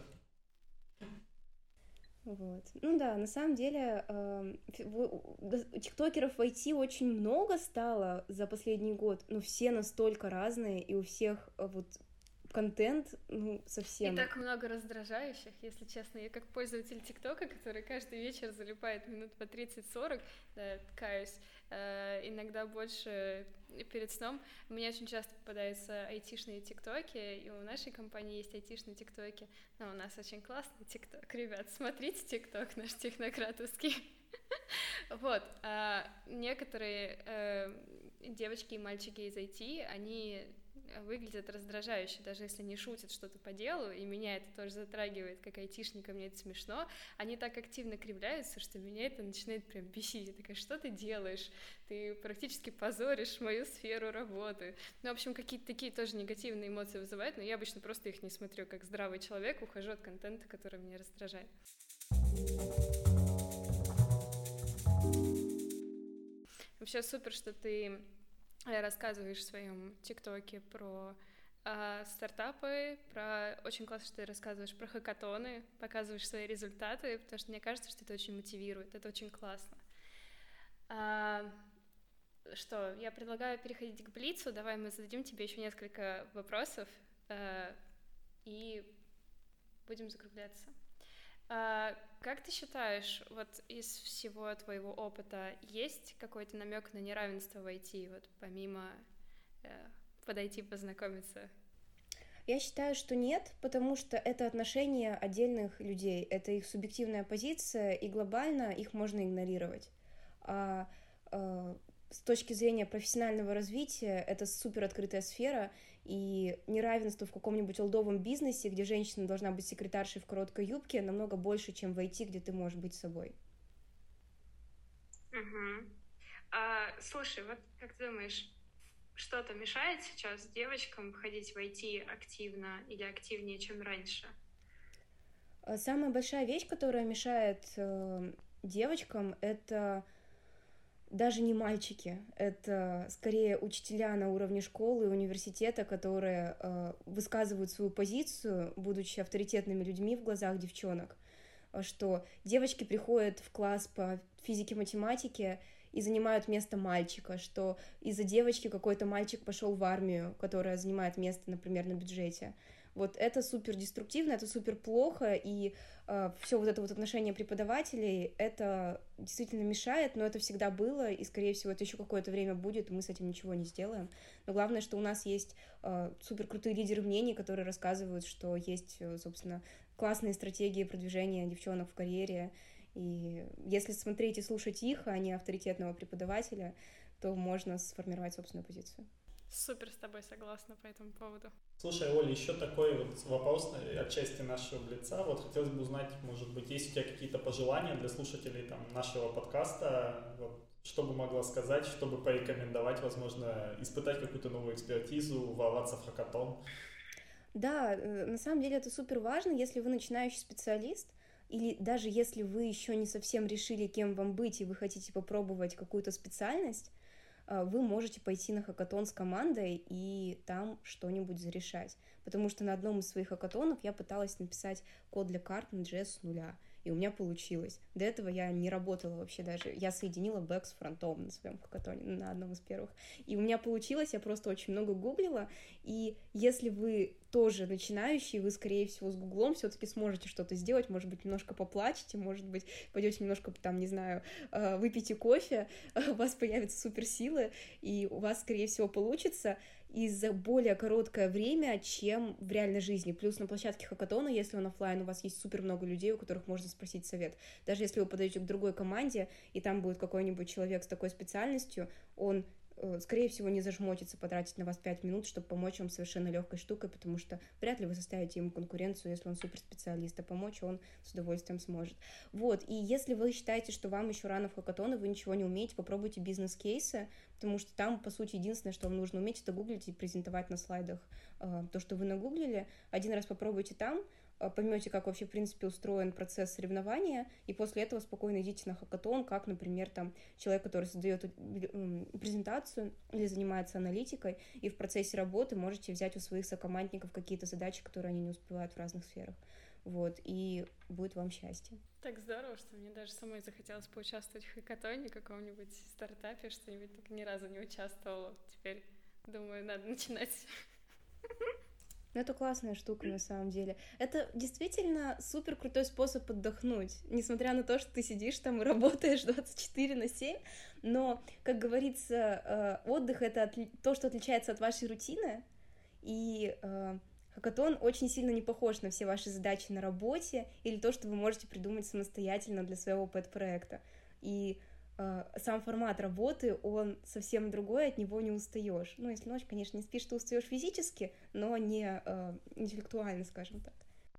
Вот. Ну да, на самом деле э, тиктокеров в ай ти очень много стало за последний год, но все настолько разные, и у всех вот контент, ну, И совсем... так много раздражающих, если честно. Я как пользователь ТикТока, который каждый вечер залипает минут по тридцать-сорок, да, каюсь, э, иногда больше перед сном. Мне очень часто попадаются айтишные ТикТоки, и у нашей компании есть айтишные ТикТоки. Но у нас очень классный ТикТок, ребят, смотрите ТикТок наш технократовский. Вот, а некоторые э, девочки и мальчики из ай ти, они выглядят раздражающе, даже если они шутят что-то по делу, и меня это тоже затрагивает, как айтишника, мне это смешно, они так активно кривляются, что меня это начинает прям бесить. Я такая, что ты делаешь? Ты практически позоришь мою сферу работы. Ну, в общем, какие-то такие тоже негативные эмоции вызывают, но я обычно просто их не смотрю, как здравый человек, ухожу от контента, который меня раздражает. Вообще супер, что ты рассказываешь в своем ТикТоке про э, стартапы, про очень классно, что ты рассказываешь про хакатоны, показываешь свои результаты, потому что мне кажется, что это очень мотивирует, это очень классно. А, что, я предлагаю переходить к Блицу, давай мы зададим тебе еще несколько вопросов э, и будем закругляться. А, как ты считаешь, вот из всего твоего опыта есть какой-то намек на неравенство в ай ти, вот помимо э, подойти познакомиться? Я считаю, что нет, потому что это отношения отдельных людей, это их субъективная позиция, и глобально их можно игнорировать. А, а с точки зрения профессионального развития это супер открытая сфера, и неравенство в каком-нибудь олдовом бизнесе, где женщина должна быть секретаршей в короткой юбке, намного больше, чем в ай ти, где ты можешь быть собой. Угу. А, слушай, вот как ты думаешь, что-то мешает сейчас девочкам ходить в ай ти активно или активнее, чем раньше? Самая большая вещь, которая мешает э, девочкам, это даже не мальчики, это скорее учителя на уровне школы и университета, которые э, высказывают свою позицию, будучи авторитетными людьми в глазах девчонок, что девочки приходят в класс по физике, математике и занимают место мальчика, что из-за девочки какой-то мальчик пошел в армию, которая занимает место, например, на бюджете. Вот это супер деструктивно, это супер плохо, и э, все вот это вот отношение преподавателей, это действительно мешает, но это всегда было, и, скорее всего, это еще какое-то время будет, и мы с этим ничего не сделаем. Но главное, что у нас есть э, супер крутые лидеры мнений, которые рассказывают, что есть, собственно, классные стратегии продвижения девчонок в карьере, и если смотреть и слушать их, а не авторитетного преподавателя, то можно сформировать собственную позицию. Супер с тобой согласна по этому поводу. Слушай, Оля, еще такой вот вопрос отчасти нашего Блица. Вот хотелось бы узнать, может быть, есть у тебя какие-то пожелания для слушателей там, нашего подкаста? Вот, что бы могла сказать, чтобы порекомендовать, возможно, испытать какую-то новую экспертизу, ворваться в хакатон? Да, на самом деле это супер важно, если вы начинающий специалист, или даже если вы еще не совсем решили, кем вам быть, и вы хотите попробовать какую-то специальность, вы можете пойти на хакатон с командой и там что-нибудь зарешать. Потому что на одном из своих хакатонов я пыталась написать код для карт на джей эс с нуля, и у меня получилось. До этого я не работала вообще даже. Я соединила бэк с фронтом на своем хакатоне, на одном из первых. И у меня получилось, я просто очень много гуглила, и если вы тоже начинающий, вы, скорее всего, с гуглом все-таки сможете что-то сделать, может быть, немножко поплачете, может быть, пойдете немножко, там, не знаю, выпейте кофе, у вас появятся суперсилы, и у вас, скорее всего, получится, и за более короткое время, чем в реальной жизни. Плюс на площадке хакатона, если он офлайн, у вас есть супер много людей, у которых можно спросить совет. Даже если вы подаете к другой команде, и там будет какой-нибудь человек с такой специальностью, он, скорее всего, не зажмотится потратить на вас пять минут, чтобы помочь вам совершенно легкой штукой, потому что вряд ли вы составите ему конкуренцию, если он суперспециалист, а помочь он с удовольствием сможет. Вот, и если вы считаете, что вам еще рано в хакатон, и вы ничего не умеете, попробуйте бизнес-кейсы, потому что там, по сути, единственное, что вам нужно уметь, это гуглить и презентовать на слайдах э, то, что вы нагуглили. Один раз попробуйте там, поймете, как вообще, в принципе, устроен процесс соревнования, и после этого спокойно идите на хакатон, как, например, там, человек, который создает презентацию или занимается аналитикой, и в процессе работы можете взять у своих сокомандников какие-то задачи, которые они не успевают в разных сферах. Вот, и будет вам счастье. Так здорово, что мне даже самой захотелось поучаствовать в хакатоне, каком-нибудь стартапе, что-нибудь, так ни разу не участвовала. Теперь, думаю, надо начинать. Ну, это классная штука, на самом деле. Это действительно супер крутой способ отдохнуть, несмотря на то, что ты сидишь там и работаешь двадцать четыре на семь, но, как говорится, отдых — это то, что отличается от вашей рутины, и хакатон очень сильно не похож на все ваши задачи на работе или то, что вы можете придумать самостоятельно для своего пэт-проекта. И сам формат работы, он совсем другой, от него не устаешь. Ну, если ночь, конечно, не спишь, ты устаешь физически, но не э, интеллектуально, скажем так.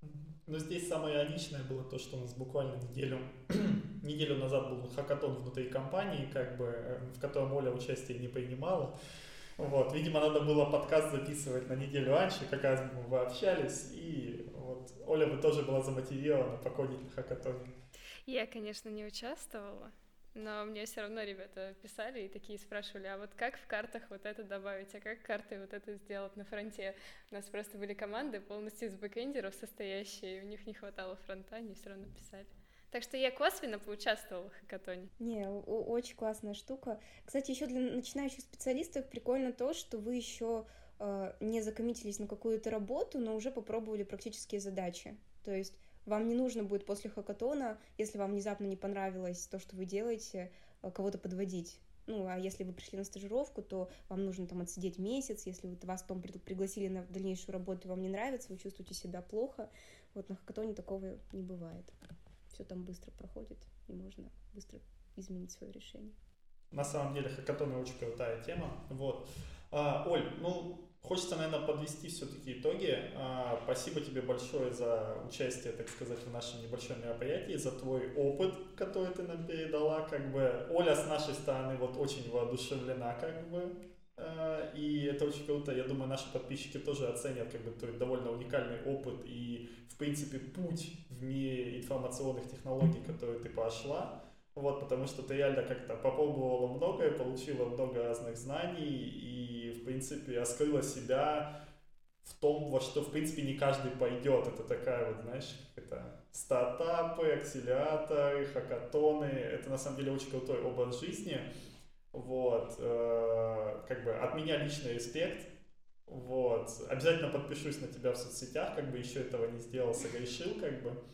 Но здесь самое ироничное было то, что у нас буквально неделю, неделю назад был хакатон внутри компании, как бы, в котором Оля участия не принимала. Вот, видимо, надо было подкаст записывать на неделю раньше, как раз мы общались, и вот Оля бы тоже была замотивирована походить на хакатоне. Я, конечно, не участвовала. Но мне все равно ребята писали и такие спрашивали, а вот как в картах вот это добавить, а как карты вот это сделать на фронте? У нас просто были команды полностью из бэкэндеров состоящие, и у них не хватало фронта, они все равно писали. Так что я косвенно поучаствовала в хакатоне. Не, очень классная штука. Кстати, еще для начинающих специалистов прикольно то, что вы еще э, не закоммитились на какую-то работу, но уже попробовали практические задачи. То есть вам не нужно будет после хакатона, если вам внезапно не понравилось то, что вы делаете, кого-то подводить. Ну, а если вы пришли на стажировку, то вам нужно там отсидеть месяц. Если вот вас потом пригласили на дальнейшую работу, и вам не нравится, вы чувствуете себя плохо. Вот на хакатоне такого не бывает. Все там быстро проходит, и можно быстро изменить свое решение. На самом деле хакатон очень крутая тема. Вот. А, Оль, ну, хочется, наверное, подвести все-таки итоги. А, спасибо тебе большое за участие, так сказать, в нашем небольшом мероприятии, за твой опыт, который ты нам передала. Как бы Оля с нашей стороны вот очень воодушевлена, как бы. А, и это очень круто. Я думаю, наши подписчики тоже оценят как бы твой довольно уникальный опыт и, в принципе, путь в мире информационных технологий, который ты прошла. Вот, потому что ты реально как-то попробовала многое, получила много разных знаний и, в принципе, раскрыла себя в том, во что, в принципе, не каждый пойдет. Это такая вот, знаешь, это стартапы, акселераторы, хакатоны. Это, на самом деле, очень крутой образ жизни. Вот, э, как бы от меня личный респект. Вот, обязательно подпишусь на тебя в соцсетях, как бы еще этого не сделал, согрешил, как бы.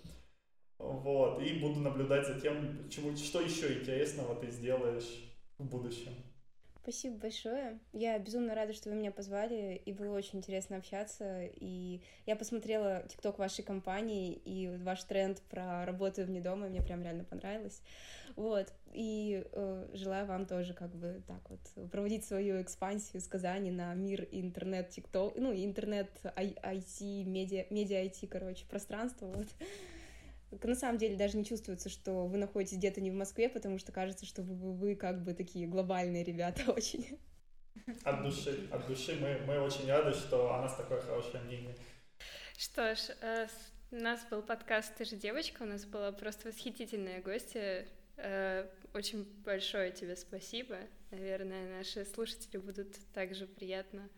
Вот, и буду наблюдать за тем, чему, что еще интересного ты сделаешь в будущем. Спасибо большое. Я безумно рада, что вы меня позвали, и было очень интересно общаться. И я посмотрела тикток вашей компании и ваш тренд про работу вне дома, и мне прям реально понравилось. Вот, и э, желаю вам тоже как бы так вот проводить свою экспансию из Казани на мир интернет тикток, ну, интернет ай ти, медиа, медиа ай ти, короче, пространство, вот. На самом деле даже не чувствуется, что вы находитесь где-то не в Москве, потому что кажется, что вы, вы, вы как бы такие глобальные ребята очень. От души, от души мы, мы очень рады, что о нас такое хорошее мнение. Что ж, э, у нас был подкаст «Ты же девочка», у нас была просто восхитительная гостья. Э, очень большое тебе спасибо. Наверное, наши слушатели будут также приятно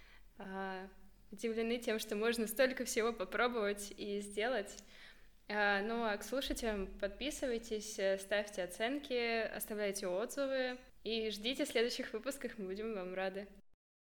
э, удивлены тем, что можно столько всего попробовать и сделать. Ну а к слушателям подписывайтесь, ставьте оценки, оставляйте отзывы и ждите следующих выпусков, мы будем вам рады.